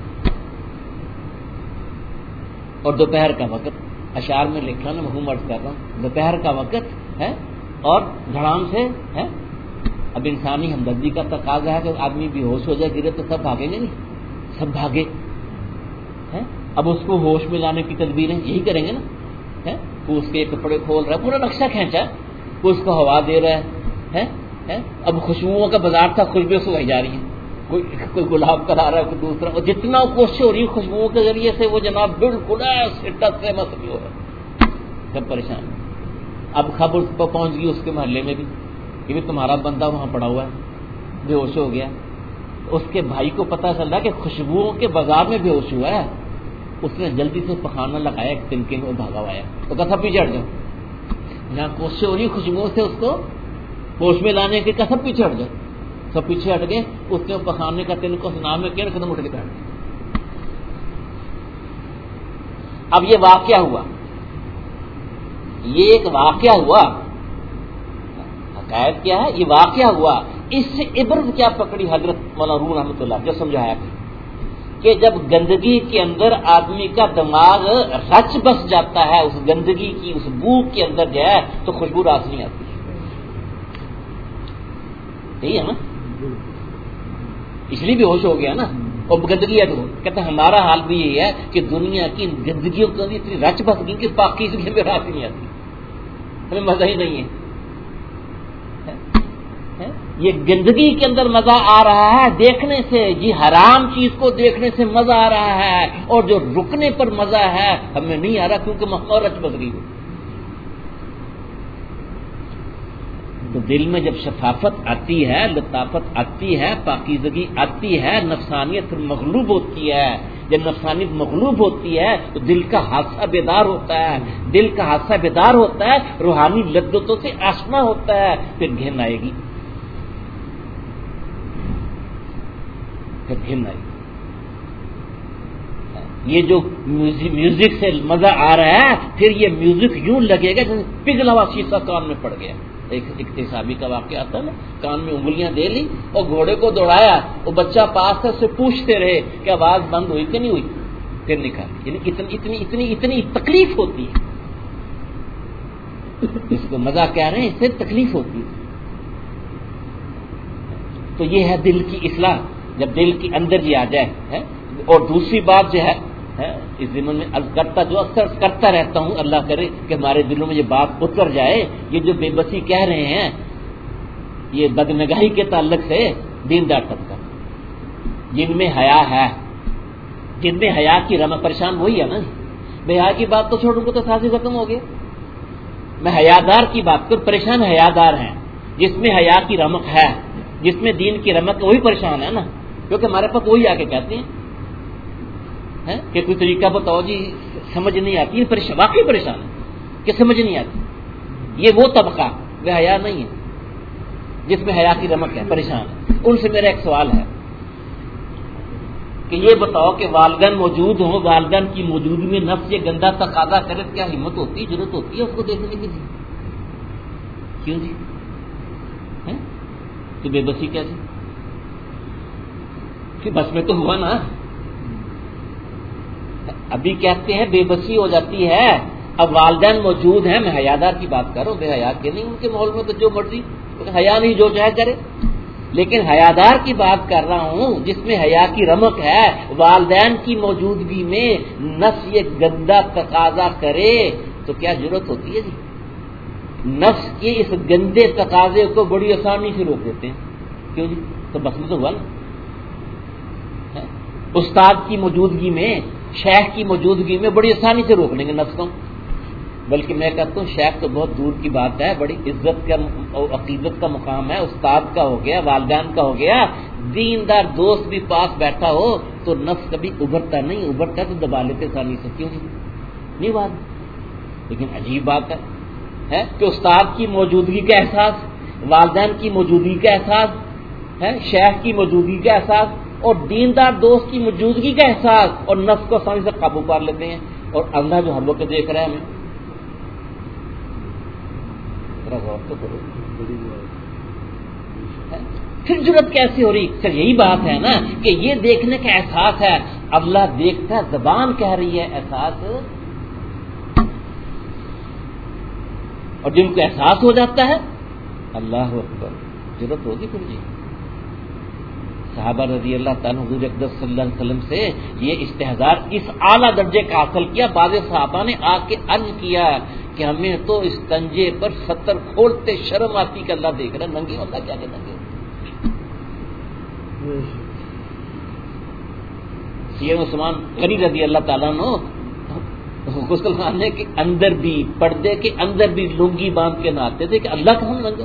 Speaker 1: اور دوپہر کا وقت، اشعار میں لکھا نا، مفہوم عرض کر رہا ہوں، دوپہر کا وقت ہے اور دھڑام سے ہے۔ اب انسانی ہمدردی کا تقاضا ہے کہ آدمی بے ہوش ہو جائے، گرے تو سب بھاگیں گے نہیں، سب بھاگے ہیں۔ اب اس کو ہوش میں لانے کی تدبیریں یہی کریں گے نا، ہے وہ اس کے کپڑے کھول رہا ہے، پورا نقشہ کھینچا، وہ اس کو ہوا دے رہا ہے ہے۔ اب خوشبوؤں کا بازار تھا، خوشبو سکھائی جا رہی ہیں، کوئی کوئی گلاب کا لا رہا ہے، کوئی دوسرا، اور جتنا کوشش ہو رہی ہے خوشبوؤں کے ذریعے سے وہ جناب بالکل ایسے ٹس سے مسئلہ ہو رہا ہے، سب پریشان۔ اب خبر پہنچ گئی اس کے محلے میں بھی کہ بھی تمہارا بندہ وہاں پڑا ہوا ہے، بے ہوش ہو گیا۔ اس کے بھائی کو پتہ چلا کہ خوشبوؤں کے بازار میں بے ہوش ہوا ہے، اس نے جلدی سے پخانہ لگایا، ایک تنکے میں بھاگا ہوا ہے، تو کہا سب پیچھے ہٹ جاؤ، یہاں کوشش ہو رہی خوشبوؤں سے اس کو ہوش میں لانے کے، کہا سب پیچھے ہٹ جاؤ، سب پیچھے ہٹ گئے۔ اس نے پخانے کا تنکا اس نام میں کیا، قدم اٹھ کے بیٹھ گیا۔ اب یہ واقعہ ہوا، یہ ایک واقعہ ہوا، حکایت کیا ہے، یہ واقعہ ہوا، اس سے عبرت کیا پکڑی حضرت مولانا روم رحمۃ اللہ جو سمجھایا کہ جب گندگی کے اندر آدمی کا دماغ رچ بس جاتا ہے، اس گندگی کی اس بو کے اندر جو ہے تو خوشبو راس نہیں آتی، صحیح ہے نا، اس لیے بھی ہوش ہو گیا نا، اور گندگی ہے تو کہتے ہیں ہمارا حال بھی یہی ہے کہ دنیا کی گندگیوں کو اتنی رچ بس گئی کہ پاکیزگی میں راس نہیں آتی، ہمیں مزہ ہی نہیں ہے۔ یہ گندگی کے اندر مزہ آ رہا ہے دیکھنے سے، جی حرام چیز کو دیکھنے سے مزہ آ رہا ہے، اور جو رکنے پر مزہ ہے ہمیں نہیں آ رہا کیونکہ محمود رچ بس گئی ہو۔ تو دل میں جب شفافت آتی ہے، لطافت آتی ہے، پاکیزگی آتی ہے، نفسانیت مغلوب ہوتی ہے، جب نفسانیت مغلوب ہوتی ہے تو دل کا حادثہ بیدار ہوتا ہے، دل کا حادثہ بیدار ہوتا ہے، روحانی لذتوں سے آشنا ہوتا ہے، پھر گھن آئے گی، پھر گھن آئے گی۔ یہ جو میوزک سے مزہ آ رہا ہے، پھر یہ میوزک یوں لگے گا جیسے پگھلا ہوا شیشہ کان میں پڑ گیا۔ ایک اقتصابی کا واقعہ آتا ہے نا، کان میں انگلیاں دے لی اور گھوڑے کو دوڑایا، وہ بچہ پاس سے اسے پوچھتے رہے کہ آواز بند ہوئی کہ نہیں ہوئی، پھر نکال، یعنی اتنی اتنی اتنی اتنی تکلیف ہوتی ہے، اس کو مزہ کہہ رہے ہیں، اس سے تکلیف ہوتی ہے۔ تو یہ ہے دل کی اصلاح، جب دل کے اندر جی آ جائے ہے۔ اور دوسری بات جو ہے اس ضمن میں کرتا جو اکثر کرتا رہتا ہوں، اللہ کرے کہ ہمارے دلوں میں یہ بات اتر جائے، یہ جو بے بسی کہہ رہے ہیں یہ بدنگاہی کے تعلق سے دیندار طبقہ، جن میں حیا ہے، جن میں حیا کی رمق، پریشان وہی ہے نا، بے حیا کی بات تو چھوڑوں کو تو ساتھ ہی ختم ہو گیا، میں حیادار کی بات کروں، پریشان حیادار ہیں، جس میں حیا کی رمق ہے، جس میں دین کی رمق، وہی پریشان ہے نا، کیونکہ ہمارے پاس وہی آ کے کہتے ہیں کہ کوئی طریقہ بتاؤ جی سمجھ نہیں آتی، واقعی پریشان ہے کہ سمجھ نہیں آتی۔ یہ وہ طبقہ وہ حیا نہیں ہے جس میں حیا کی رمق ہے، پریشان ہے۔ ان سے میرا ایک سوال ہے کہ یہ بتاؤ کہ والدین موجود ہوں، والدین کی موجودگی میں نفس یہ گندا تقاضا کرے، کیا ہمت ہوتی ہے، ضرورت ہوتی ہے اس کو دیکھنے کی؟ کیوں جی؟ تو بے بسی کیسے؟ کہ بس میں تو ہوا نا، ابھی کہتے ہیں بے بسی ہو جاتی ہے، اب والدین موجود ہیں، میں حیادار کی بات کر رہا ہوں، بے حیا کے نہیں، ان کے ماحول میں تو جو مرضی، حیا نہیں جو چاہے کرے، لیکن حیادار کی بات کر رہا ہوں جس میں حیا کی رمق ہے، والدین کی موجودگی میں نفس یہ گندا تقاضا کرے تو کیا ضرورت ہوتی ہے جی؟ نفس کے اس گندے تقاضے کو بڑی آسانی سے روک دیتے ہیں. کیوں جی؟ تو مسئلہ تو ہوا نا. استاد کی موجودگی میں، شیخ کی موجودگی میں بڑی آسانی سے روک لیں گے نفس کو. بلکہ میں کہتا ہوں شیخ تو بہت دور کی بات ہے، بڑی عزت کا عقیدت کا مقام ہے. استاد کا ہو گیا، والدین کا ہو گیا، دیندار دوست بھی پاس بیٹھا ہو تو نفس کبھی ابھرتا نہیں، ابھرتا تو دبا لیتے آسانی سے. کیوں نہیں؟ نہیں بات. لیکن عجیب بات ہے ہے کہ استاد کی موجودگی کا احساس، والدین کی موجودگی کا احساس ہے، شیخ کی موجودگی کا احساس اور دیندار دوست کی موجودگی کا احساس، اور نفس کو آسانی سے قابو پا لیتے ہیں. اور اللہ جو ہم لوگ کو دیکھ رہا ہے ہمیں، غور تو کرو. پھر جرت کیسے ہو رہی؟ سر یہی بات ہے نا کہ یہ دیکھنے کا احساس ہے. اللہ دیکھتا ہے، زبان کہہ رہی ہے احساس، اور جن کو احساس ہو جاتا ہے اللہ اکبر، جرت ہوگی پھر جی. صحابہ رضی اللہ تعالیٰ حضور اقدس صلی اللہ علیہ وسلم سے یہ استحضار اس اعلیٰ درجے کا حاصل کیا. بعض صحابہ نے آ کے عرض کیا کہ ہمیں تو اس تنجے پر ستر کھولتے شرم آتی کہ اللہ دیکھ رہا ہے. ننگے ہوتا کیا کہ ننگے. سیدنا عثمان غنی رضی اللہ تعالیٰ نے غسل خانے کے اندر بھی، پردے کے اندر بھی لنگی باندھ کے نہاتے تھے کہ اللہ کا ہم ننگا.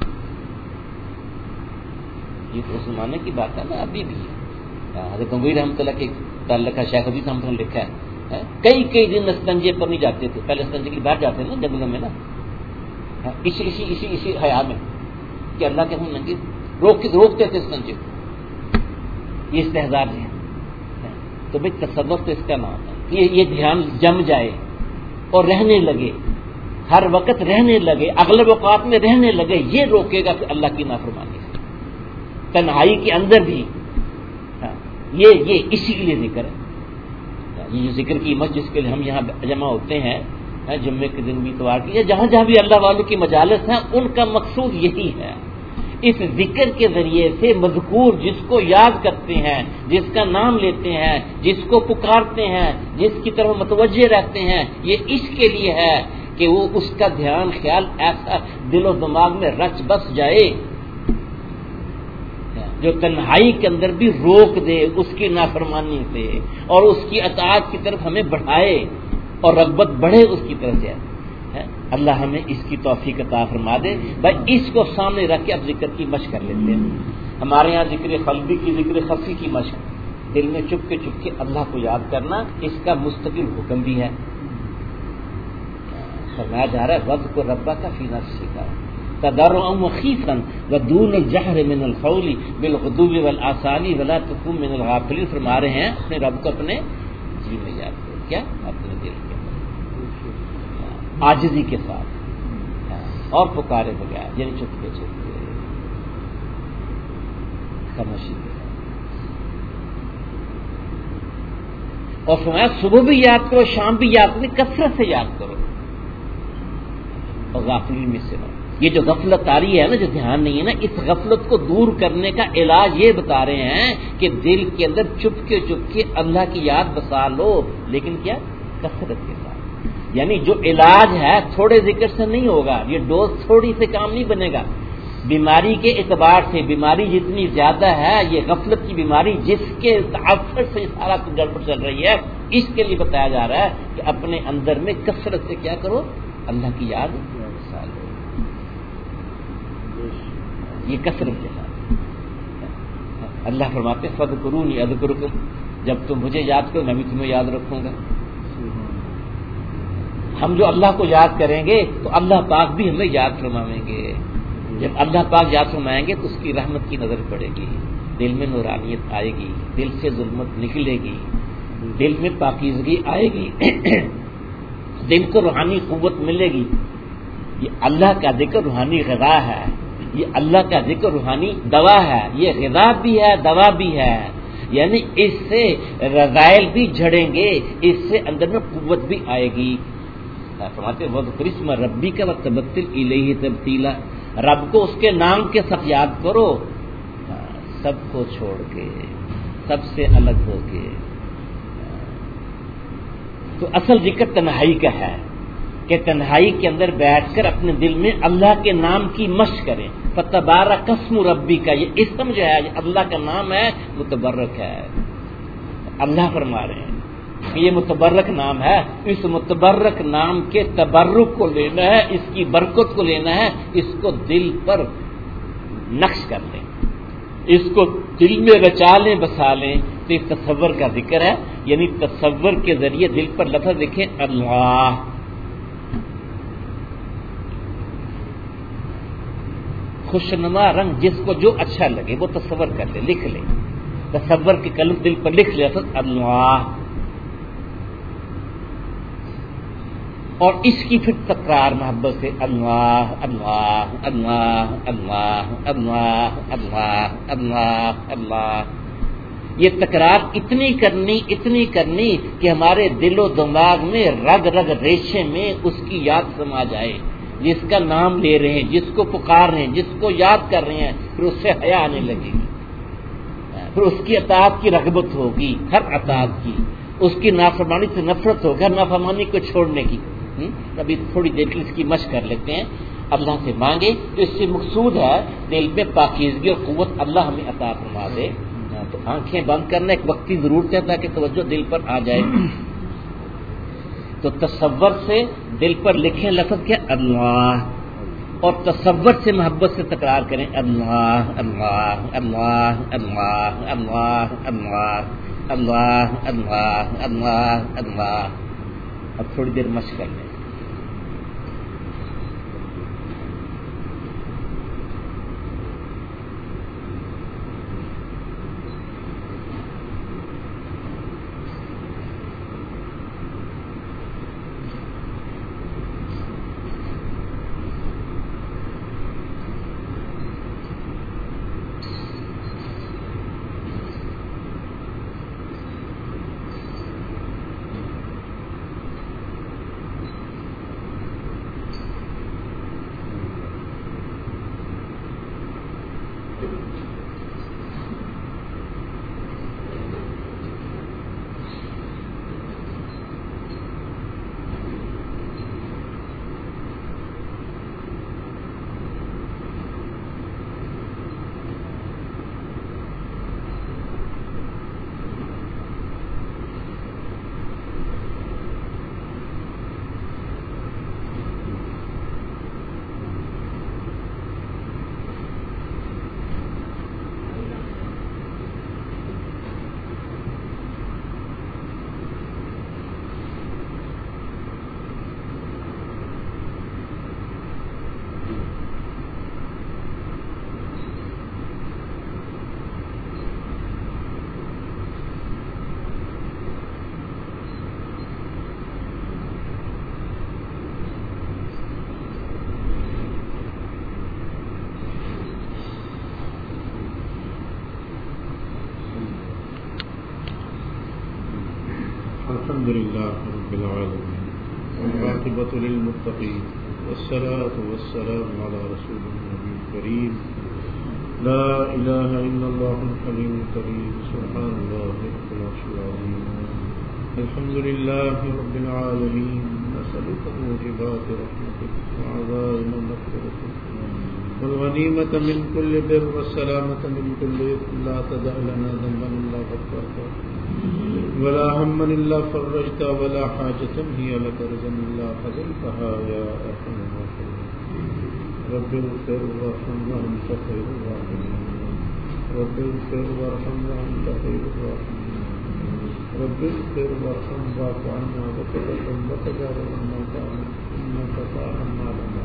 Speaker 1: یہ تو زمانے کی بات ہے نا. ابھی بھی حضرت گنگوئی رحمۃ اللہ کے تعلق ہے، شیخ حدیث رحمۃ اللہ نے لکھا ہے کئی کئی دن استنجے پر نہیں جاتے تھے. پہلے استنجے کے باہر جاتے تھے نا جنگلوں میں نا، اسی اسی اسی اسی حیا میں کہ اللہ کے ہم ننگے روک روکتے تھے استنجے. یہ استحضار ہے. تو بھائی تصوف تو اس کا نام ہے. یہ یہ دھیان جم جائے اور رہنے لگے، ہر وقت رہنے لگے، اغلب اوقات میں رہنے لگے، یہ روکے گا کہ اللہ کی نافرمانی سے تنہائی کے اندر بھی. یہ یہ اسی کے لیے ذکر ہے. یہ ذکر کی مجلس جس کے لیے ہم یہاں جمع ہوتے ہیں جمعے کے دن بھی اتوار کی، یا جہاں جہاں بھی اللہ والوں کی مجالس ہیں، ان کا مقصود یہی ہے. اس ذکر کے ذریعے سے مذکور جس کو یاد کرتے ہیں، جس کا نام لیتے ہیں، جس کو پکارتے ہیں، جس کی طرف متوجہ رہتے ہیں، یہ اس کے لیے ہے کہ وہ اس کا دھیان خیال ایسا دل و دماغ میں رچ بس جائے جو تنہائی کے اندر بھی روک دے اس کی نافرمانی سے، اور اس کی اطاعت کی طرف ہمیں بڑھائے اور رغبت بڑھے اس کی طرف جائے. اللہ ہمیں اس کی توفیق عطا فرما دے. بھائی اس کو سامنے رکھ کے اب ذکر کی مشق کر لیتے ہیں. ہمارے یہاں ذکر قلبی کی، ذکر خفی کی مشق، دل میں چپ کے چپ کے اللہ کو یاد کرنا، اس کا مستقل حکم بھی ہے. فرمایا جا رہا ہے وَاذْكُرْ رَبَّكَ فِي نَفْسِكَ تَضَرُّعًا وَخِيفًا وَدُونَ الْجَهْرِ مِنَ الْقَوْلِ بِالْغُدُوِّ وَالْآصَالِ وَلَا تَكُن مِنَ الْغَافِلِينَ. فرما رہے ہیں اپنے رب کو اپنے جی میں یاد کرو. کیا؟ اپنے دل کے عاجزی کے ساتھ اور پکارے بغیر، یعنی چپ کے چپ کے خاموشی کے ساتھ. اور فرمایا صبح بھی یاد کرو، شام بھی یاد کرو، کثرت سے یاد کرو اور غافلین میں سے نہ. یہ جو غفلت آ رہی ہے نا، جو دھیان نہیں ہے نا، اس غفلت کو دور کرنے کا علاج یہ بتا رہے ہیں کہ دل کے اندر چپ کے چپ کے اللہ کی یاد بسا لو، لیکن کیا؟ کثرت کے ساتھ. یعنی جو علاج ہے تھوڑے ذکر سے نہیں ہوگا، یہ ڈوز تھوڑی سے کام نہیں بنے گا. بیماری کے اعتبار سے بیماری جتنی زیادہ ہے، یہ غفلت کی بیماری جس کے تاثر سے سارا کچھ گڑبڑ چل رہی ہے، اس کے لیے بتایا جا رہا ہے کہ اپنے اندر میں کثرت سے کیا کرو؟ اللہ کی یاد بسا لو. یہ کثرت کے ساتھ اللہ فرماتے فَاذْكُرُونِي أَذْكُرْكُمْ، جب تم مجھے یاد کرو میں بھی تمہیں یاد رکھوں گا. ہم جو اللہ کو یاد کریں گے تو اللہ پاک بھی ہمیں یاد فرمائیں گے. جب اللہ پاک یاد فرمائیں گے تو اس کی رحمت کی نظر پڑے گی، دل میں نورانیت آئے گی، دل سے ظلمت نکلے گی، دل میں پاکیزگی آئے گی، دل کو روحانی قوت ملے گی. یہ اللہ کا ذکر روحانی غذا ہے، یہ اللہ کا ذکر روحانی دوا ہے. یہ غذا بھی ہے، دوا بھی ہے. یعنی اس سے رذائل بھی جھڑیں گے، اس سے اندر میں قوت بھی آئے گی. فرماتے وَاذْكُرِ اسْمَ رَبِّكَ وَتَبَتَّلْ إِلَيْهِ تَبْتِيلًا. رب کو اس کے نام کے ساتھ یاد کرو، سب کو چھوڑ کے، سب سے الگ ہو کے. تو اصل ذکر تنہائی کا ہے کہ تنہائی کے اندر بیٹھ کر اپنے دل میں اللہ کے نام کی مشق کریں. فتبارک اسم ربی کا یہ اسم جو ہے اللہ کا نام ہے متبرک ہے. اللہ فرما رہے ہیں کہ یہ متبرک نام ہے. اس متبرک نام کے تبرک کو لینا ہے, اس کی برکت کو لینا ہے, اس کو دل پر نقش کر لیں, اس کو دل میں رچا لیں, بسا لیں. تو یہ تصور کا ذکر ہے, یعنی تصور کے ذریعے دل پر لفظ دیکھیں اللہ. خوشنما رنگ جس کو جو اچھا لگے وہ تصور کر لے, لکھ لے, تصور کے قلم دل پر لکھ لے لفظ اللہ. اور اس کی پھر تکرار محبت سے اللہ اللہ اللہ اللہ اللہ اللہ اللہ اللہ. یہ تکرار اتنی کرنی اتنی کرنی کہ ہمارے دل و دماغ میں رگ رگ ریشے میں اس کی یاد سما جائے. جس کا نام لے رہے ہیں, جس کو پکار رہے ہیں, جس کو یاد کر رہے ہیں, پھر اس سے حیا آنے لگے گی, پھر اس کی اطاعت کی رغبت ہوگی, ہر اطاعت کی. اس کی نافرمانی سے نفرت ہوگی, ہر نافرمانی کو چھوڑنے کی. ابھی تھوڑی دیر کے اس کی مشق کر لیتے ہیں. اللہ سے مانگے تو اس سے مقصود ہے دل میں پاکیزگی اور قوت اللہ ہمیں عطا فرما دے. تو آنکھیں بند کرنا ایک وقتی ضرورت ہے تاکہ توجہ دل پر آ جائے. تو تصور سے دل پر لکھیں لفظ کیا اللہ, اور تصور سے محبت سے تکرار کریں اللہ اللہ اللہ اللہ اللہ اللہ اللہ اللہ اللہ اللہ. اب تھوڑی دیر مشق کر لیں.
Speaker 2: الحمد لله رب العالمين والعاقبة للمتقين والصلاة والسلام على رسول النبي الكريم لا إله إلا الله الحليم الكريم سبحان الله رب العرش العظيم. الحمد لله رب العالمين نسألك موجبات رحمتك وعزائم مغفرتك والغنيمة من كل بر والسلامة من كل إثم لا تدع لنا ذنبا إلا غفرته ولا هما إلا فرجت ولا حاجة هي لك رضا إلا قضيتها يا أرحم الراحمين. رب اغفر وارحم وأنت خير الراحمين. رب اغفر وارحم وأنت خير الراحمين. رب اغفر وارحم واعف عنا وتقبل وتجاوز عنا إنك تعلم ما لنا.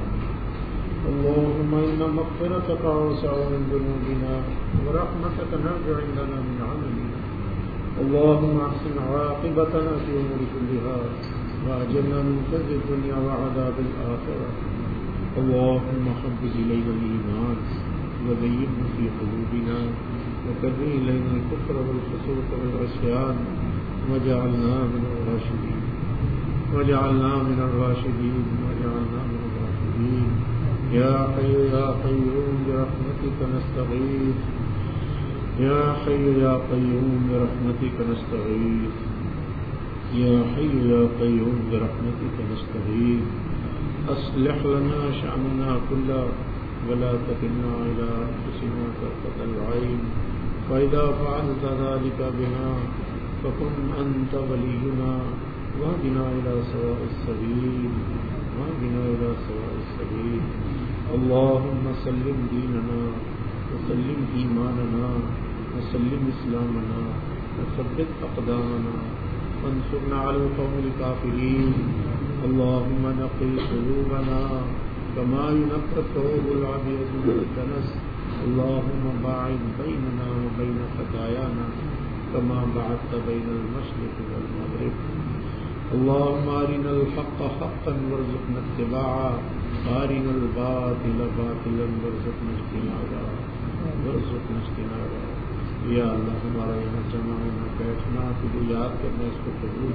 Speaker 2: اللهم إن مغفرتك أوسع من ذنوبنا ورحمتك نرجو عندنا من عملنا. اللهم احسن عاقبتنا في الامور كلها واجرنا من خزي الدنيا وعذاب الاخره. اللهم حبب الينا الايمان وزينه في قلوبنا وكره الينا الكفر والفسوق والعصيان وجعلنا من الراشدين وجعلنا من الراشدين وجعلنا من الراشدين. يا حي يا قيوم برحمتك نستغيث. يا حي يا قيوم برحمتك نستغيث. يا حي يا قيوم برحمتك نستغيث. أصلح لنا شأننا كله ولا تكلنا إلى أنفسنا طرفة العين فإذا فعلت ذلك بنا فكن أنت ولينا واهدنا إلى سواء السبيل واهدنا إلى سواء السبيل اللهم سلم ديننا وسلم إيماننا وسلم إسلامنا وثبت أقدامنا وانصرنا على القوم الكافرين اللهم نقي قلوبنا كما ينقى الثوب الأبيض من الدنس اللهم باعد بيننا وبين خطايانا كما بعدت بين المشرق والمغرب اللهم أرنا الحق حقا وارزقنا اتباعه وأرنا الباطل باطلا وارزقنا اجتنابه وارزقنا اجتنابه یا اللہ ہمارا یہاں جمع ہونا بیٹھنا تجھے یاد کرنا اس کو قبول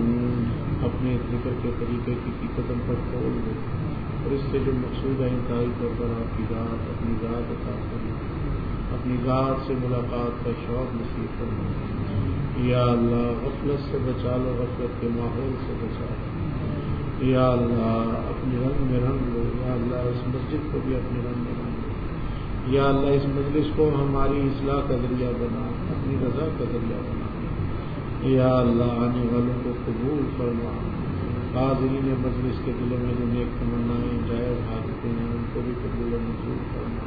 Speaker 2: کرنا اپنے ذکر کے طریقے کی قدم پر کھول دے اور اس سے جو مقصود ہے انتہائی طور پر آپ کی ذات اپنی ذات عطا کرنا اپنی ذات سے ملاقات کا شوق نصیب کرنا یا اللہ غفلت سے بچا لو غفلت کے ماحول سے بچا لو یا اللہ اپنے رنگ میں رنگ لو یا اللہ اس مسجد کو بھی اپنے رنگ میں رنگ لو یا اللہ اس مجلس کو ہماری اصلاح کا ذریعہ بنا اپنی رضا کا ذریعہ بنا یا اللہ آنے والوں کو قبول فرما حاضرین مجلس کے دلوں میں جو نیک تمنائیں جائز حاضریں ہیں ان کو بھی قبول و منظور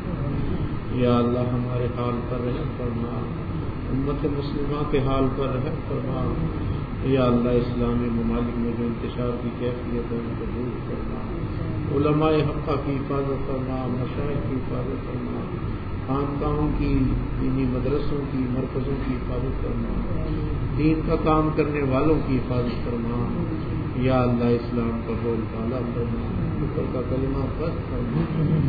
Speaker 2: فرما یا اللہ ہمارے حال پر رحم فرما امت مسلمہ کے حال پر رحم فرما یا اللہ اسلامی ممالک میں جو انتشار کی کیفیت ہے ان کو دور فرما علماء حقہ کی حفاظت فرما مشائخ کی حفاظت فرما خانقاہوں کی دینی مدرسوں کی مرکزوں کی حفاظت فرما دین کا کام کرنے والوں کی حفاظت فرما یا اللہ اسلام کا بول بالا فرما کفر کا کلمہ بس فرما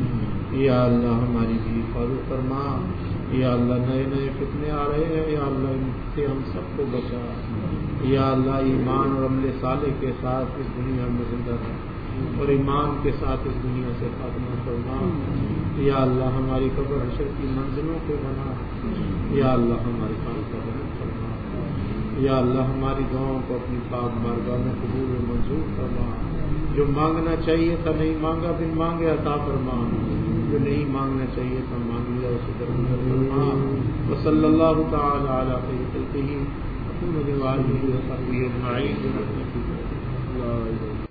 Speaker 2: یا اللہ ہماری بھی حفاظت فرما یا اللہ نئے نئے فتنے آ رہے ہیں یا اللہ ان سے ہم سب کو بچا یا اللہ ایمان اور عمل صالح کے ساتھ اس دنیا میں زندہ رہے اور ایمان کے ساتھ اس دنیا سے خاتمہ فرما یا اللہ ہماری قبر حشر کی منزلوں کو بنا یا اللہ ہمارے حال کا رحم فرما یا اللہ ہماری دعاؤں کو اپنی پاک بارگاہ میں قبول و منظور فرما جو مانگنا چاہیے تھا نہیں مانگا پھر مانگے عطا فرما جو نہیں مانگنا چاہیے تھا مانگ لیا اسے درگزر فرما وصلی اللہ تعالی علی خیر خلقہ محمد وآلہ وصحبہ اجمعین.